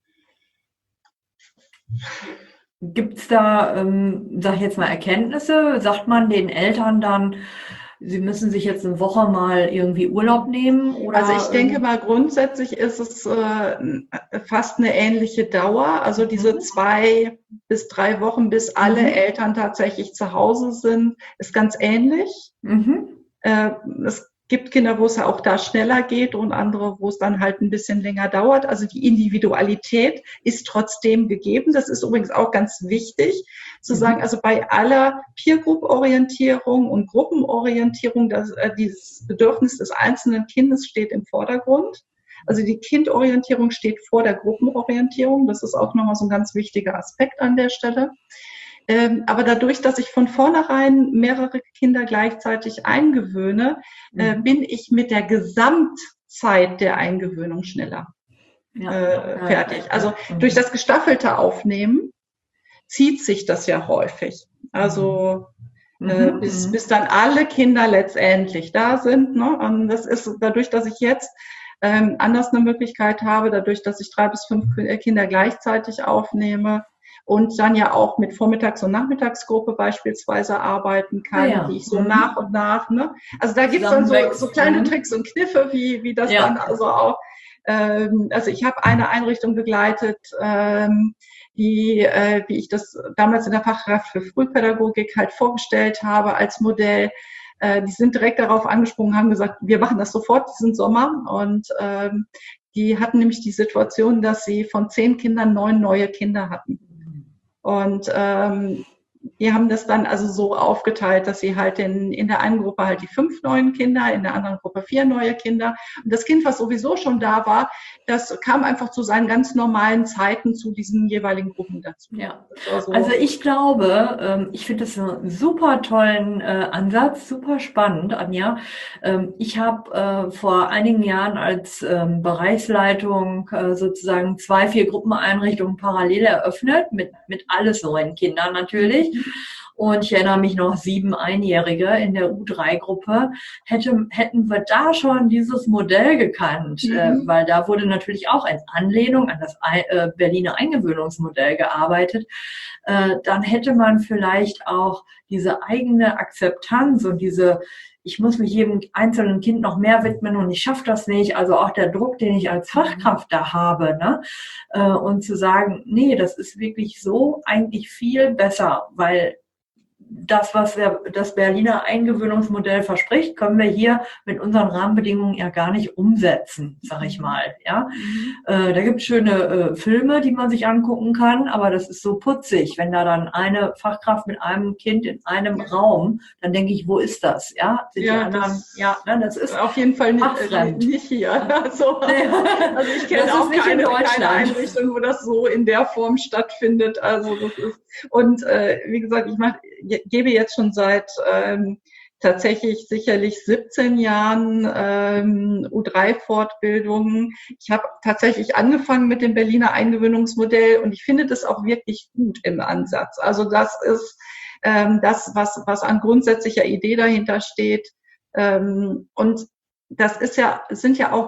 Gibt es da, ähm, sag ich jetzt mal, Erkenntnisse? Sagt man den Eltern dann, sie müssen sich jetzt eine Woche mal irgendwie Urlaub nehmen? Also ich Oder, denke ähm, mal, grundsätzlich ist es äh, fast eine ähnliche Dauer. Also diese Mhm. zwei bis drei Wochen, bis alle Mhm. Eltern tatsächlich zu Hause sind, ist ganz ähnlich. Mhm. Äh, es gibt Kinder, wo es ja auch da schneller geht und andere, wo es dann halt ein bisschen länger dauert. Also die Individualität ist trotzdem gegeben. Das ist übrigens auch ganz wichtig zu sagen, Mhm. also bei aller Peer-Group-Orientierung und Gruppenorientierung, das, äh, dieses Bedürfnis des einzelnen Kindes steht im Vordergrund. Also die Kindorientierung steht vor der Gruppenorientierung. Das ist auch nochmal so ein ganz wichtiger Aspekt an der Stelle. Ähm, aber dadurch, dass ich von vornherein mehrere Kinder gleichzeitig eingewöhne, äh, Mhm. bin ich mit der Gesamtzeit der Eingewöhnung schneller Ja. äh, Ja, fertig. ja, Also ja. durch Mhm. das gestaffelte Aufnehmen zieht sich das ja häufig. Also äh, Mhm. bis, Mhm. bis dann alle Kinder letztendlich da sind. Ne? Und das ist dadurch, dass ich jetzt ähm, anders eine Möglichkeit habe, dadurch, dass ich drei bis fünf Kinder gleichzeitig aufnehme und dann ja auch mit Vormittags- und Nachmittagsgruppe beispielsweise arbeiten Ah kann, ja. die ich so Mhm. nach und nach, ne? Also da gibt's dann so, so Zusammenwächst. kleine Mhm. Tricks und Kniffe, wie, wie das Ja. dann also auch, ähm, also ich habe eine Einrichtung begleitet, ähm, die, äh, wie ich das damals in der Fachkraft für Frühpädagogik halt vorgestellt habe als Modell. Äh, die sind direkt darauf angesprungen, haben gesagt, wir machen das sofort diesen Sommer. Und ähm, die hatten nämlich die Situation, dass sie von zehn Kindern neun neue Kinder hatten. Und ähm, die haben das dann also so aufgeteilt, dass sie halt in, in der einen Gruppe halt die fünf neuen Kinder, in der anderen Gruppe vier neue Kinder. Und das Kind, was sowieso schon da war, das kam einfach zu seinen ganz normalen Zeiten zu diesen jeweiligen Gruppen dazu. Ja, Also, also ich glaube, ähm, ich finde das einen super tollen äh, Ansatz, super spannend, Anja. Ähm, ich habe äh, vor einigen Jahren als ähm, Bereichsleitung äh, sozusagen zwei, vier Gruppeneinrichtungen parallel eröffnet, mit, mit alles neuen Kindern natürlich. Und ich erinnere mich noch, sieben Einjährige in der U drei Gruppe. Hätte, hätten wir da schon dieses Modell gekannt, mhm. äh, weil da wurde natürlich auch in Anlehnung an das äh, Berliner Eingewöhnungsmodell gearbeitet, äh, dann hätte man vielleicht auch diese eigene Akzeptanz und diese, ich muss mich jedem einzelnen Kind noch mehr widmen und ich schaffe das nicht, also auch der Druck, den ich als Fachkraft da habe, ne? Äh, und zu sagen, nee, das ist wirklich so eigentlich viel besser, weil das, was der, das Berliner Eingewöhnungsmodell verspricht, können wir hier mit unseren Rahmenbedingungen ja gar nicht umsetzen, sag ich mal. Ja, Mhm. äh, da gibt es schöne äh, Filme, die man sich angucken kann, aber das ist so putzig, wenn da dann eine Fachkraft mit einem Kind in einem Raum, dann denke ich, wo ist das? Ja, sind Ja, die anderen? das- Ja, ne, das ist Auf jeden Fall nicht, äh, fachfremd. nicht hier. Also, also ich kenne Das ist auch nicht in keine, keine Deutschland. Einrichtung, wo das so in der Form stattfindet. Also das ist und äh, wie gesagt, ich mach, gebe jetzt schon seit ähm, tatsächlich sicherlich siebzehn Jahren ähm, U drei Fortbildungen. Ich habe tatsächlich angefangen mit dem Berliner Eingewöhnungsmodell und ich finde das auch wirklich gut im Ansatz. Also das ist ähm, das, was, was an grundsätzlicher Idee dahinter steht. Ähm, und das ist ja, sind ja auch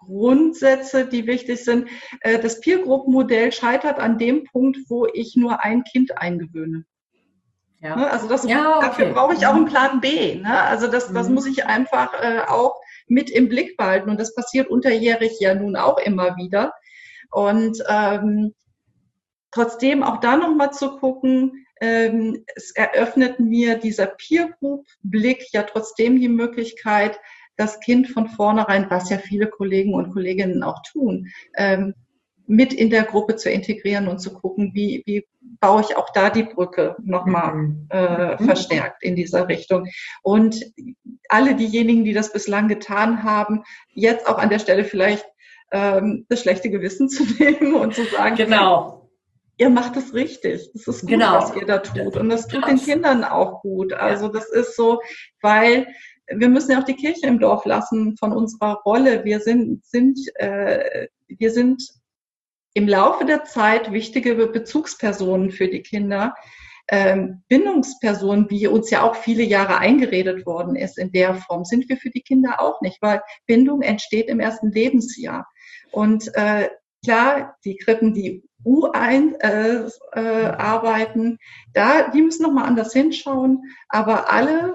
Grundsätze, die wichtig sind. Das Peer-Group-Modell scheitert an dem Punkt, wo ich nur ein Kind eingewöhne. Ja. Also das, ja, okay. Dafür brauche ich auch einen Plan B. Ne? Also das, das mhm. muss ich einfach äh, auch mit im Blick behalten. Und das passiert unterjährig ja nun auch immer wieder. Und ähm, trotzdem auch da nochmal zu gucken, ähm, es eröffnet mir dieser Peer-Group-Blick ja trotzdem die Möglichkeit, das Kind von vornherein, was ja viele Kollegen und Kolleginnen auch tun, ähm, mit in der Gruppe zu integrieren und zu gucken, wie, wie baue ich auch da die Brücke nochmal äh, verstärkt in dieser Richtung. Und alle diejenigen, die das bislang getan haben, jetzt auch an der Stelle vielleicht ähm, das schlechte Gewissen zu nehmen und zu sagen, genau. Ihr macht es richtig. Das ist gut, genau. was ihr da tut. Und das tut das. den Kindern auch gut. Also das ist so, weil wir müssen ja auch die Kirche im Dorf lassen von unserer Rolle. Wir sind, sind, äh, wir sind im Laufe der Zeit wichtige Bezugspersonen für die Kinder. Ähm, Bindungspersonen, wie uns ja auch viele Jahre eingeredet worden ist, in der Form sind wir für die Kinder auch nicht, weil Bindung entsteht im ersten Lebensjahr. Und äh, klar, die Krippen, die U eins äh, äh, arbeiten, da, die müssen nochmal anders hinschauen, aber alle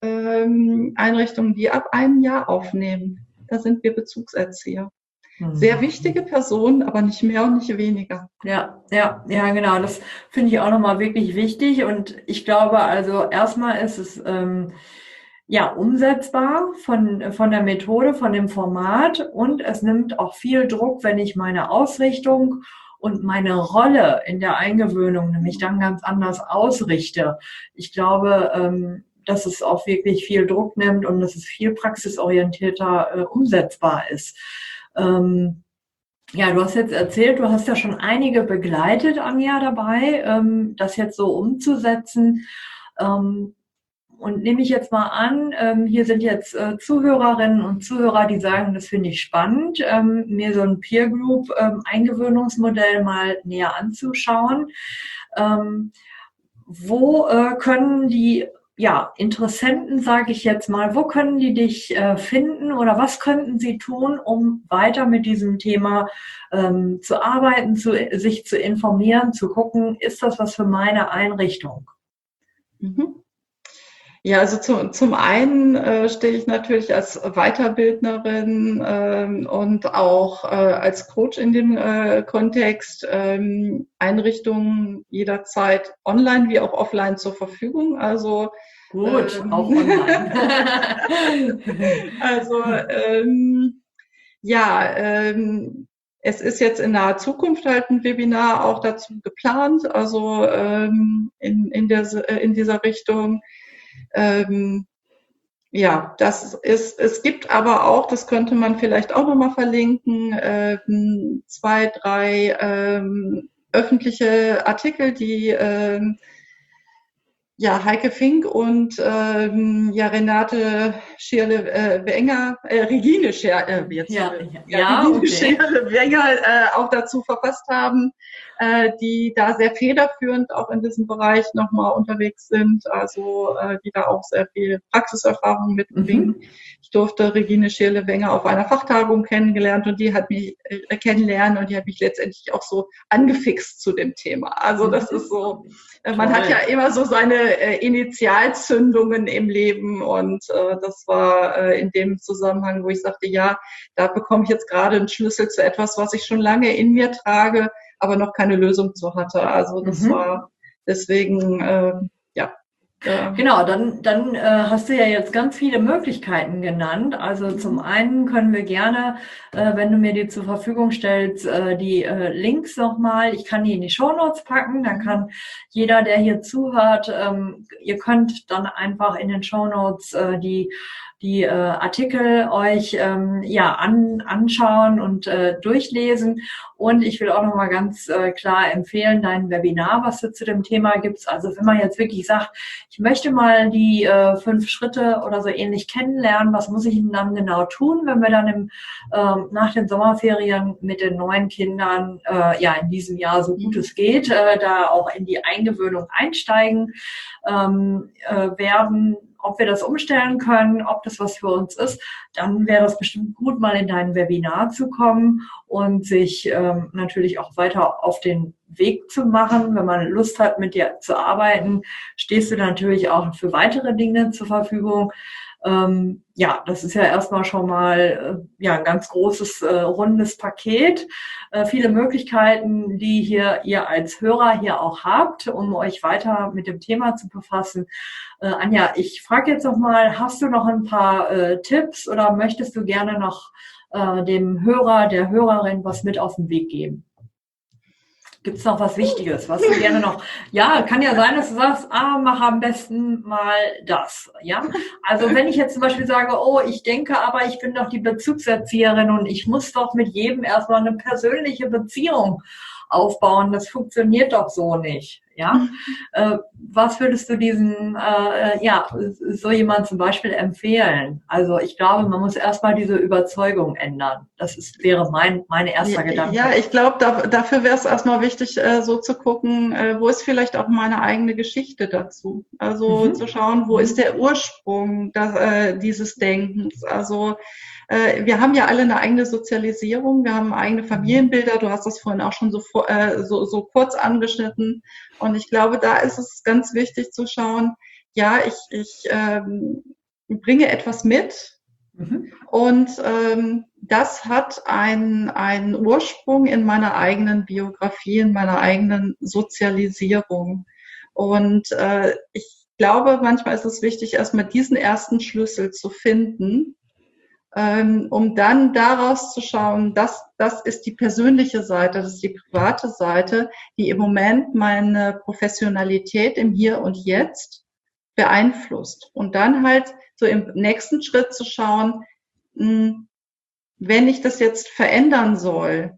ähm, Einrichtungen, die ab einem Jahr aufnehmen, da sind wir Bezugserzieher. Mhm. Sehr wichtige Personen, aber nicht mehr und nicht weniger. Ja, ja, ja, genau. Das finde ich auch nochmal wirklich wichtig. Und ich glaube, also erstmal ist es ähm, ja umsetzbar von, von der Methode, von dem Format, und es nimmt auch viel Druck, wenn ich meine Ausrichtung und meine Rolle in der Eingewöhnung nämlich dann ganz anders ausrichte. Ich glaube, ähm, dass es auch wirklich viel Druck nimmt und dass es viel praxisorientierter äh, umsetzbar ist. Ähm, ja, du hast jetzt erzählt, du hast ja schon einige begleitet, Anja, dabei, ähm, das jetzt so umzusetzen. Ähm, und nehme ich jetzt mal an, ähm, hier sind jetzt äh, Zuhörerinnen und Zuhörer, die sagen, das finde ich spannend, ähm, mir so ein Peer Group ähm, Eingewöhnungsmodell mal näher anzuschauen. Ähm, wo äh, können die ja, Interessenten, sage ich jetzt mal, wo können die dich äh, finden oder was könnten sie tun, um weiter mit diesem Thema ähm, zu arbeiten, zu, sich zu informieren, zu gucken, ist das was für meine Einrichtung? Mhm. Ja, also zu, zum einen äh, stehe ich natürlich als Weiterbildnerin ähm, und auch äh, als Coach in dem äh, Kontext ähm, Einrichtungen jederzeit online wie auch offline zur Verfügung. Also gut, ähm, auch online. also ähm, ja, ähm, es ist jetzt in naher Zukunft halt ein Webinar auch dazu geplant, also ähm, in, in, der, in dieser Richtung. Ähm, ja, das ist, es gibt aber auch, das könnte man vielleicht auch nochmal verlinken, ähm, zwei, drei ähm, öffentliche Artikel, die ähm, ja, Heike Fink und ähm, ja, Renate Schierle-Wenger, äh, Regine Schierle, äh, jetzt, ja, ja, ja, Regine okay. Schierle-Wenger äh, auch dazu verfasst haben, äh, die da sehr federführend auch in diesem Bereich nochmal unterwegs sind, also äh, die da auch sehr viel Praxiserfahrung mitbringen. Mhm. Ich durfte Regine Schierle-Wenger auf einer Fachtagung kennengelernt und die hat mich äh, kennenlernen und die hat mich letztendlich auch so angefixt zu dem Thema. Also das ist so, äh, man Toll. Hat ja immer so seine äh, Initialzündungen im Leben und äh, das war äh, in dem Zusammenhang, wo ich sagte, ja, da bekomme ich jetzt gerade einen Schlüssel zu etwas, was ich schon lange in mir trage, aber noch keine Lösung zu hatte. Also das mhm. war deswegen, äh, ja. Äh, genau, dann, dann äh, hast du ja jetzt ganz viele Möglichkeiten genannt. Also zum einen können wir gerne, äh, wenn du mir die zur Verfügung stellst, äh, die äh, Links nochmal, ich kann die in die Shownotes packen, dann kann jeder, der hier zuhört, ähm, ihr könnt dann einfach in den Shownotes äh, die die äh, Artikel euch ähm, ja an, anschauen und äh, durchlesen. Und ich will auch nochmal ganz äh, klar empfehlen, dein Webinar, was du zu dem Thema gibst. Also wenn man jetzt wirklich sagt, ich möchte mal die äh, fünf Schritte oder so ähnlich kennenlernen, was muss ich denn dann genau tun, wenn wir dann im, ähm, nach den Sommerferien mit den neuen Kindern äh, ja in diesem Jahr so gut es geht, äh, da auch in die Eingewöhnung einsteigen ähm, äh, werden. ob wir das umstellen können, ob das was für uns ist, dann wäre das bestimmt gut, mal in dein Webinar zu kommen und sich ähm, natürlich auch weiter auf den Weg zu machen. Wenn man Lust hat, mit dir zu arbeiten, stehst du natürlich auch für weitere Dinge zur Verfügung. Ähm, ja, das ist ja erstmal schon mal äh, ja ein ganz großes, äh, rundes Paket. Äh, viele Möglichkeiten, die hier ihr als Hörer hier auch habt, um euch weiter mit dem Thema zu befassen. Äh, Anja, ich frage jetzt noch mal, hast du noch ein paar äh, Tipps oder möchtest du gerne noch äh, dem Hörer, der Hörerin was mit auf den Weg geben? Gibt es noch was Wichtiges, was du gerne noch, ja, kann ja sein, dass du sagst, ah, mach am besten mal das, ja. Also wenn ich jetzt zum Beispiel sage, oh, ich denke aber, ich bin doch die Bezugserzieherin und ich muss doch mit jedem erstmal eine persönliche Beziehung aufbauen, das funktioniert doch so nicht, ja. Äh, was würdest du diesen, äh, ja, so jemand zum Beispiel empfehlen? Also ich glaube, man muss erstmal diese Überzeugung ändern. Das ist, wäre mein, mein erster ja, Gedanke. Ja, ich glaube, da, dafür wäre es erstmal wichtig, äh, so zu gucken, äh, wo ist vielleicht auch meine eigene Geschichte dazu? Also mhm. zu schauen, wo mhm. ist der Ursprung das, äh, dieses Denkens? Also äh, wir haben ja alle eine eigene Sozialisierung, wir haben eigene Familienbilder, du hast das vorhin auch schon so, äh, so, so kurz angeschnitten. Und ich glaube, da ist es ganz wichtig zu schauen, ja, ich, ich ähm, bringe etwas mit mhm. und ähm, das hat einen, einen Ursprung in meiner eigenen Biografie, in meiner eigenen Sozialisierung. Und äh, ich glaube, manchmal ist es wichtig, erstmal diesen ersten Schlüssel zu finden, ähm, um dann daraus zu schauen, das, das ist die persönliche Seite, das ist die private Seite, die im Moment meine Professionalität im Hier und Jetzt beeinflusst. Und dann halt so im nächsten Schritt zu schauen, mh, wenn ich das jetzt verändern soll,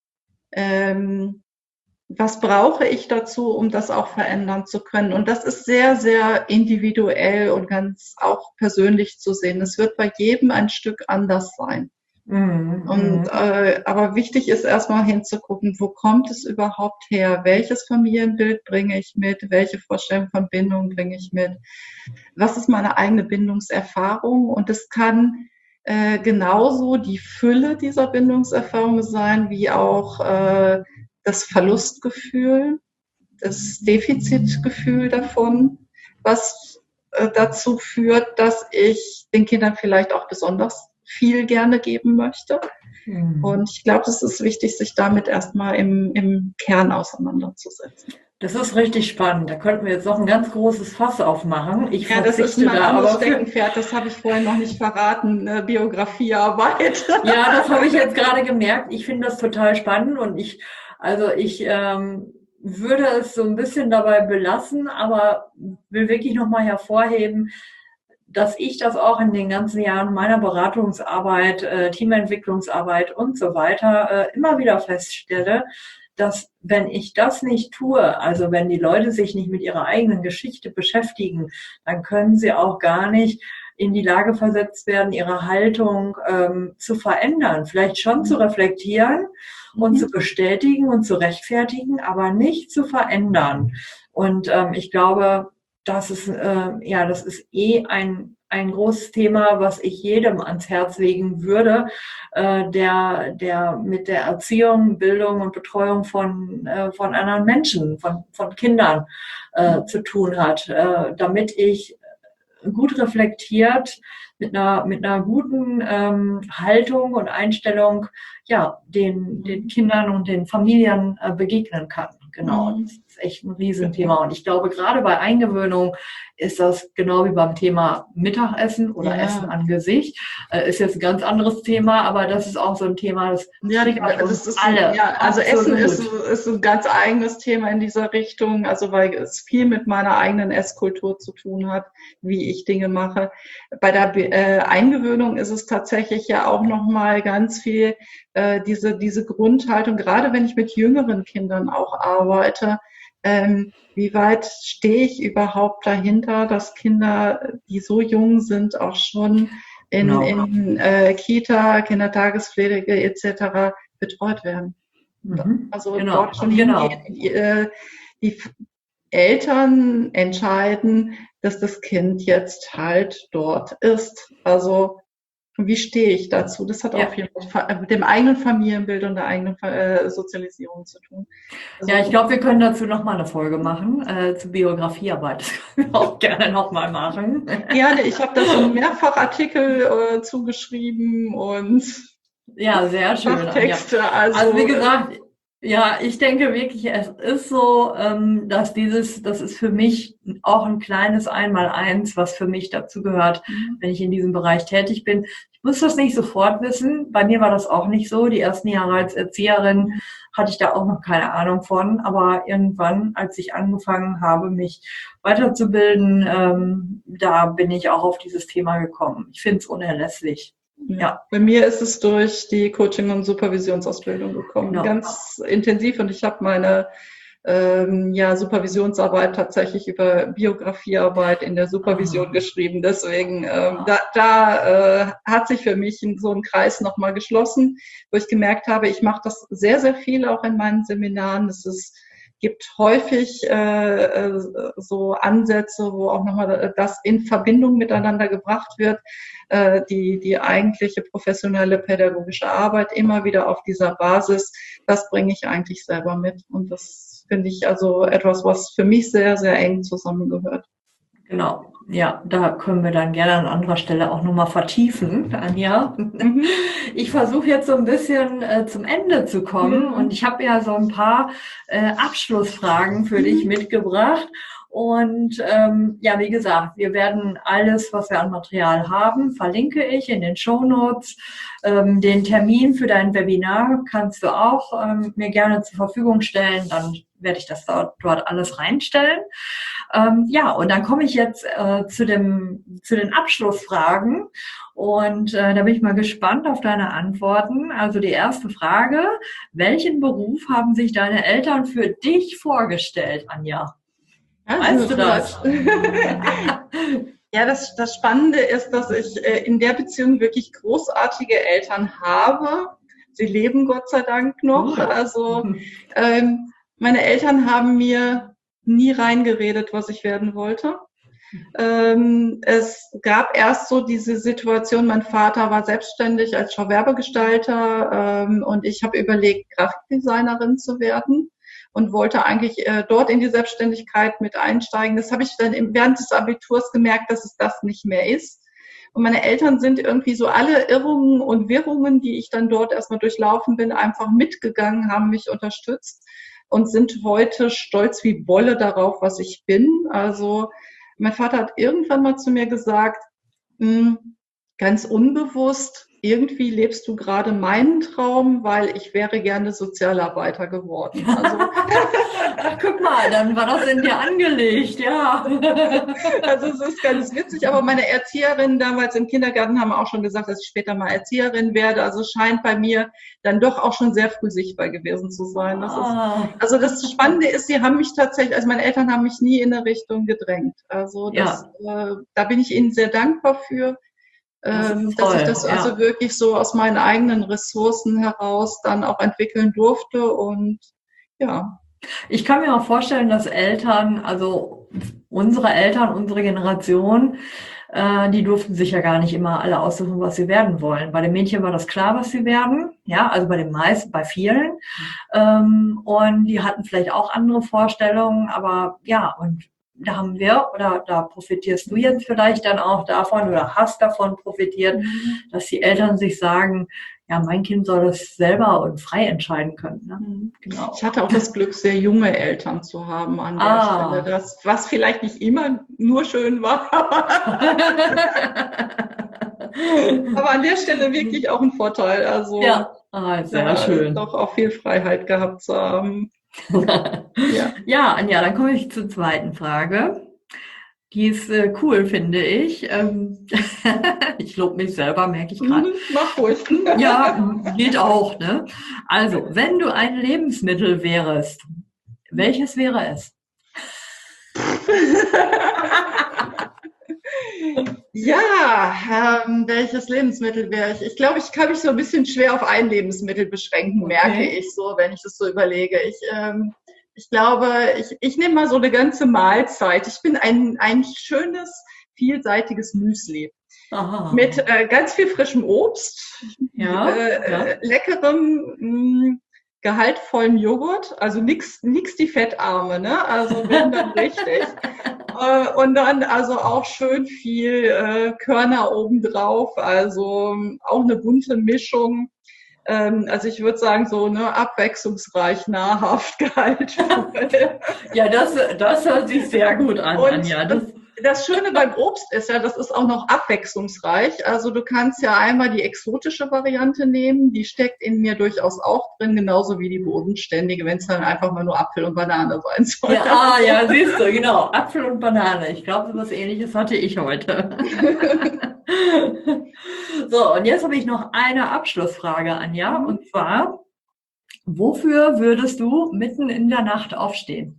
ähm, was brauche ich dazu, um das auch verändern zu können? Und das ist sehr, sehr individuell und ganz auch persönlich zu sehen. Es wird bei jedem ein Stück anders sein. Mhm. Und, äh, aber wichtig ist erstmal hinzugucken, wo kommt es überhaupt her? Welches Familienbild bringe ich mit? Welche Vorstellung von Bindung bringe ich mit? Was ist meine eigene Bindungserfahrung? Und es kann äh, genauso die Fülle dieser Bindungserfahrung sein, wie auch äh, das Verlustgefühl, das Defizitgefühl davon, was äh, dazu führt, dass ich den Kindern vielleicht auch besonders viel gerne geben möchte. Mhm. Und ich glaube, es ist wichtig, sich damit erstmal im, im Kern auseinanderzusetzen. Das ist richtig spannend. Da könnten wir jetzt noch ein ganz großes Fass aufmachen. Ich ja, das ist ein da, anderes Steckenpferd, das habe ich vorhin noch nicht verraten, äh, Biografiearbeit. Ja, das habe ich jetzt gerade gemerkt. Ich finde das total spannend und ich, also ich ähm, würde es so ein bisschen dabei belassen, aber will wirklich nochmal hervorheben, dass ich das auch in den ganzen Jahren meiner Beratungsarbeit, äh, Teamentwicklungsarbeit und so weiter äh, immer wieder feststelle, dass wenn ich das nicht tue, also wenn die Leute sich nicht mit ihrer eigenen Geschichte beschäftigen, dann können sie auch gar nicht in die Lage versetzt werden, ihre Haltung ähm, zu verändern, vielleicht schon zu reflektieren und mhm. zu bestätigen und zu rechtfertigen, aber nicht zu verändern. Und ähm, ich glaube, das ist äh, ja, das ist eh ein ein großes Thema, was ich jedem ans Herz legen würde, äh, der der mit der Erziehung, Bildung und Betreuung von äh, von anderen Menschen, von von Kindern äh, zu tun hat, äh, damit ich gut reflektiert mit einer mit einer guten ähm, Haltung und Einstellung ja den den Kindern und den Familien äh, begegnen kann. Genau, das ist echt ein Riesenthema. Und ich glaube, gerade bei Eingewöhnung ist das genau wie beim Thema Mittagessen oder ja. Essen an Gesicht. Äh, ist jetzt ein ganz anderes Thema, aber das ist auch so ein Thema, das ja, das ist alle. Ja, also Essen ist, ist ein ganz eigenes Thema in dieser Richtung, also weil es viel mit meiner eigenen Esskultur zu tun hat, wie ich Dinge mache. Bei der äh, Eingewöhnung ist es tatsächlich ja auch nochmal ganz viel äh, diese, diese Grundhaltung, gerade wenn ich mit jüngeren Kindern auch arbeite, ähm, wie weit stehe ich überhaupt dahinter, dass Kinder, die so jung sind, auch schon in, genau. in äh, Kita, Kindertagespflege et cetera betreut werden. Mhm. Also genau. dort schon genau. hingehen. Äh, die Eltern entscheiden, dass das Kind jetzt halt dort ist. Also wie stehe ich dazu? Das hat Ja. auch viel mit, mit dem eigenen Familienbild und der eigenen äh, Sozialisierung zu tun. Also, Ja, ich glaube, wir können dazu nochmal eine Folge machen, äh, zu Biografiearbeit. Das können wir auch gerne nochmal machen. Gerne, ich habe da schon mehrfach Artikel äh, zugeschrieben und Ja, sehr schön. Texte. Ja. Also, Also wie gesagt, ja, ich denke wirklich, es ist so, ähm, dass dieses, das ist für mich auch ein kleines Einmaleins, was für mich dazu gehört, Mhm. wenn ich in diesem Bereich tätig bin. Ich muss das nicht sofort wissen. Bei mir war das auch nicht so. Die ersten Jahre als Erzieherin hatte ich da auch noch keine Ahnung von. Aber irgendwann, als ich angefangen habe, mich weiterzubilden, ähm, da bin ich auch auf dieses Thema gekommen. Ich finde es unerlässlich. Ja. Bei mir ist es durch die Coaching- und Supervisionsausbildung gekommen, Genau. ganz intensiv. Und ich habe meine ähm, ja, Supervisionsarbeit tatsächlich über Biografiearbeit in der Supervision Ah. geschrieben. Deswegen ähm, da, da äh, hat sich für mich so ein Kreis nochmal geschlossen, wo ich gemerkt habe, ich mache das sehr, sehr viel auch in meinen Seminaren. Es ist gibt häufig äh, so Ansätze, wo auch nochmal das in Verbindung miteinander gebracht wird, äh, die, die eigentliche professionelle pädagogische Arbeit immer wieder auf dieser Basis, das bringe ich eigentlich selber mit. Und das finde ich also etwas, was für mich sehr, sehr eng zusammengehört. Genau, ja, da können wir dann gerne an anderer Stelle auch nochmal vertiefen, Anja. Mhm. Ich versuche jetzt so ein bisschen äh, zum Ende zu kommen Mhm. und ich habe ja so ein paar äh, Abschlussfragen für Mhm. dich mitgebracht. Und ähm, ja, wie gesagt, wir werden alles, was wir an Material haben, verlinke ich in den Shownotes. Ähm, den Termin für dein Webinar kannst du auch ähm, mir gerne zur Verfügung stellen. Dann werde ich das dort, dort alles reinstellen. Ähm, ja, und dann komme ich jetzt äh, zu dem zu den Abschlussfragen. Und äh, da bin ich mal gespannt auf deine Antworten. Also die erste Frage: Welchen Beruf haben sich deine Eltern für dich vorgestellt, Anja? Weißt du das? Ja, das, das Spannende ist, dass ich äh, in der Beziehung wirklich großartige Eltern habe. Sie leben Gott sei Dank noch. Also ähm, meine Eltern haben mir nie reingeredet, was ich werden wollte. Ähm, es gab erst so diese Situation, mein Vater war selbstständig als Schauwerbegestalter ähm, und ich habe überlegt, Grafikdesignerin zu werden. Und wollte eigentlich äh, dort in die Selbstständigkeit mit einsteigen. Das habe ich dann im, während des Abiturs gemerkt, dass es das nicht mehr ist. Und meine Eltern sind irgendwie so alle Irrungen und Wirrungen, die ich dann dort erstmal durchlaufen bin, einfach mitgegangen, haben mich unterstützt und sind heute stolz wie Bolle darauf, was ich bin. Also mein Vater hat irgendwann mal zu mir gesagt, mh, ganz unbewusst, irgendwie lebst du gerade meinen Traum, weil ich wäre gerne Sozialarbeiter geworden. Also, Ach, guck mal, dann war das in dir angelegt, ja. also es ist ganz witzig, aber meine Erzieherinnen damals im Kindergarten haben auch schon gesagt, dass ich später mal Erzieherin werde. Also es scheint bei mir dann doch auch schon sehr früh sichtbar gewesen zu sein. Das Ah. ist, also das Spannende ist, sie haben mich tatsächlich, also meine Eltern haben mich nie in eine Richtung gedrängt. Also das, ja. äh, da bin ich ihnen sehr dankbar für. Das Ähm, ist dass toll, ich das ja. also wirklich so aus meinen eigenen Ressourcen heraus dann auch entwickeln durfte und ja. Ich kann mir auch vorstellen, dass Eltern, also unsere Eltern, unsere Generation, äh, die durften sich ja gar nicht immer alle aussuchen, was sie werden wollen. Bei den Mädchen war das klar, was sie werden, ja, also bei den meisten, bei vielen. Mhm. Ähm, und die hatten vielleicht auch andere Vorstellungen, aber ja, und da haben wir, oder da profitierst du jetzt vielleicht dann auch davon oder hast davon profitiert, mhm. dass die Eltern sich sagen, ja, mein Kind soll das selber und frei entscheiden können. Ne? Mhm. Genau. Ich hatte auch das Glück, sehr junge Eltern zu haben an der ah. Stelle, das, was vielleicht nicht immer nur schön war. Aber an der Stelle wirklich auch ein Vorteil. Also ja, ah, sehr ja, schön. Doch auch viel Freiheit gehabt zu haben. ja. ja, Anja, dann komme ich zur zweiten Frage. Die ist äh, cool, finde ich. Ähm, ich lobe mich selber, merke ich gerade. Mach ruhig. Ja, geht auch, ne? Also, wenn du ein Lebensmittel wärst, welches wäre es? Ja, ähm, welches Lebensmittel wäre ich? Ich glaube, ich kann mich so ein bisschen schwer auf ein Lebensmittel beschränken, okay. merke ich so, wenn ich das so überlege. Ich ähm, Ich glaube, ich, ich nehme mal so eine ganze Mahlzeit. Ich bin ein, ein schönes, vielseitiges Müsli. Aha. Mit äh, ganz viel frischem Obst, ja, äh, ja. Äh, leckerem, mh, gehaltvollem Joghurt, also nix, nix die Fettarme, ne? Also wenn dann richtig. äh, und dann also auch schön viel äh, Körner obendrauf, also auch eine bunte Mischung. Ähm, also ich würde sagen, so ne, abwechslungsreich, nahrhaft gehaltvoll. Ja, das, das hört sich sehr gut an, und Anja. Das Das Schöne beim Obst ist ja, das ist auch noch abwechslungsreich. Also du kannst ja einmal die exotische Variante nehmen, die steckt in mir durchaus auch drin, genauso wie die bodenständige, wenn es dann einfach mal nur Apfel und Banane sein soll. Ja, ah, ja, siehst du, genau, Apfel und Banane. Ich glaube, so was Ähnliches hatte ich heute. So, und jetzt habe ich noch eine Abschlussfrage, Anja, Mhm. und zwar, wofür würdest du mitten in der Nacht aufstehen?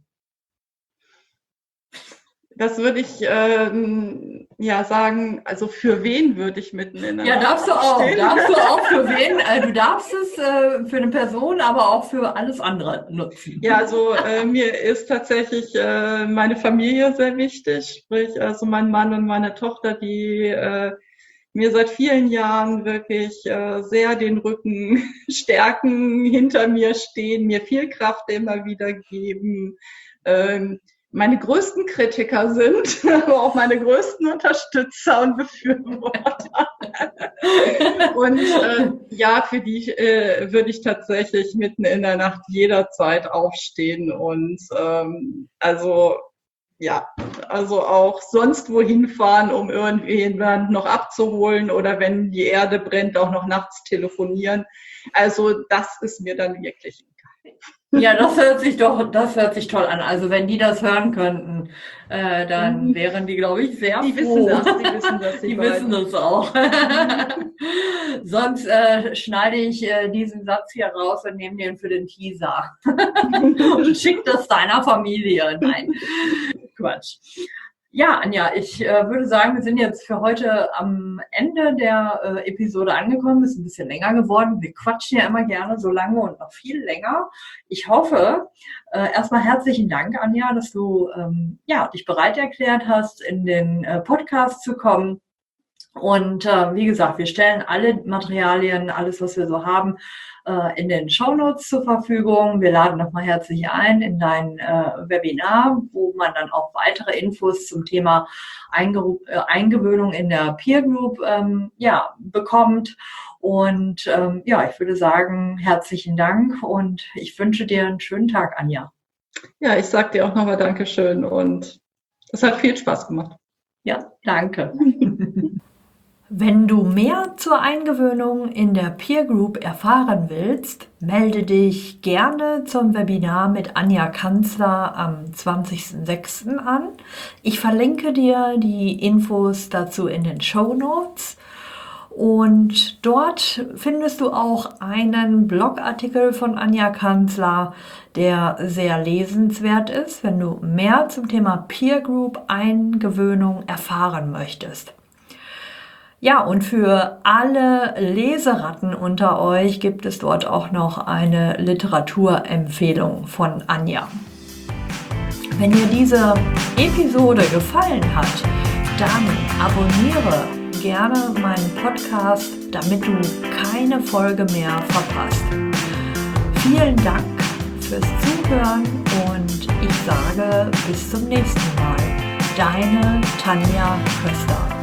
Das würde ich ähm, ja sagen, also für wen würde ich mitten in der Ja, Nacht darfst du auch. aufstehen? Darfst du auch für wen? Äh, du darfst es äh, für eine Person, aber auch für alles andere nutzen. Ja, also äh, mir ist tatsächlich äh, meine Familie sehr wichtig, sprich also mein Mann und meine Tochter, die äh, mir seit vielen Jahren wirklich äh, sehr den Rücken stärken, hinter mir stehen, mir viel Kraft immer wieder geben. Ähm, meine größten Kritiker sind, aber auch meine größten Unterstützer und Befürworter. Und äh, ja, für die äh, würde ich tatsächlich mitten in der Nacht jederzeit aufstehen und ähm, also ja, also auch sonst wohin fahren, um irgendjemanden noch abzuholen oder wenn die Erde brennt, auch noch nachts telefonieren. Also das ist mir dann wirklich egal. Ja, das hört sich doch, das hört sich toll an. Also wenn die das hören könnten, äh, dann wären die, glaube ich, sehr die froh. Wissen das, die wissen das. Die, die wissen das auch. Sonst äh, schneide ich äh, diesen Satz hier raus und nehme den für den Teaser. Und schick das deiner Familie. Nein, Quatsch. Ja, Anja, ich äh, würde sagen, wir sind jetzt für heute am Ende der äh, Episode angekommen. Ist ein bisschen länger geworden. Wir quatschen ja immer gerne so lange und noch viel länger. Ich hoffe, äh, erstmal herzlichen Dank, Anja, dass du ähm, ja, dich bereit erklärt hast, in den äh, Podcast zu kommen. Und äh, wie gesagt, wir stellen alle Materialien, alles, was wir so haben, äh, in den Shownotes zur Verfügung. Wir laden nochmal herzlich ein in dein äh, Webinar, wo man dann auch weitere Infos zum Thema Einge- äh, Eingewöhnung in der Peer Group ähm, ja, bekommt. Und ähm, ja, ich würde sagen, herzlichen Dank und ich wünsche dir einen schönen Tag, Anja. Ja, ich sage dir auch nochmal Dankeschön und es hat viel Spaß gemacht. Ja, danke. Wenn du mehr zur Eingewöhnung in der Peer Group erfahren willst, melde dich gerne zum Webinar mit Anja Kanzler am zwanzigsten sechsten an. Ich verlinke dir die Infos dazu in den Shownotes. Und dort findest du auch einen Blogartikel von Anja Kanzler, der sehr lesenswert ist, wenn du mehr zum Thema Peer Group Eingewöhnung erfahren möchtest. Ja, und für alle Leseratten unter euch gibt es dort auch noch eine Literaturempfehlung von Anja. Wenn dir diese Episode gefallen hat, dann abonniere gerne meinen Podcast, damit du keine Folge mehr verpasst. Vielen Dank fürs Zuhören und ich sage bis zum nächsten Mal. Deine Tanja Köster.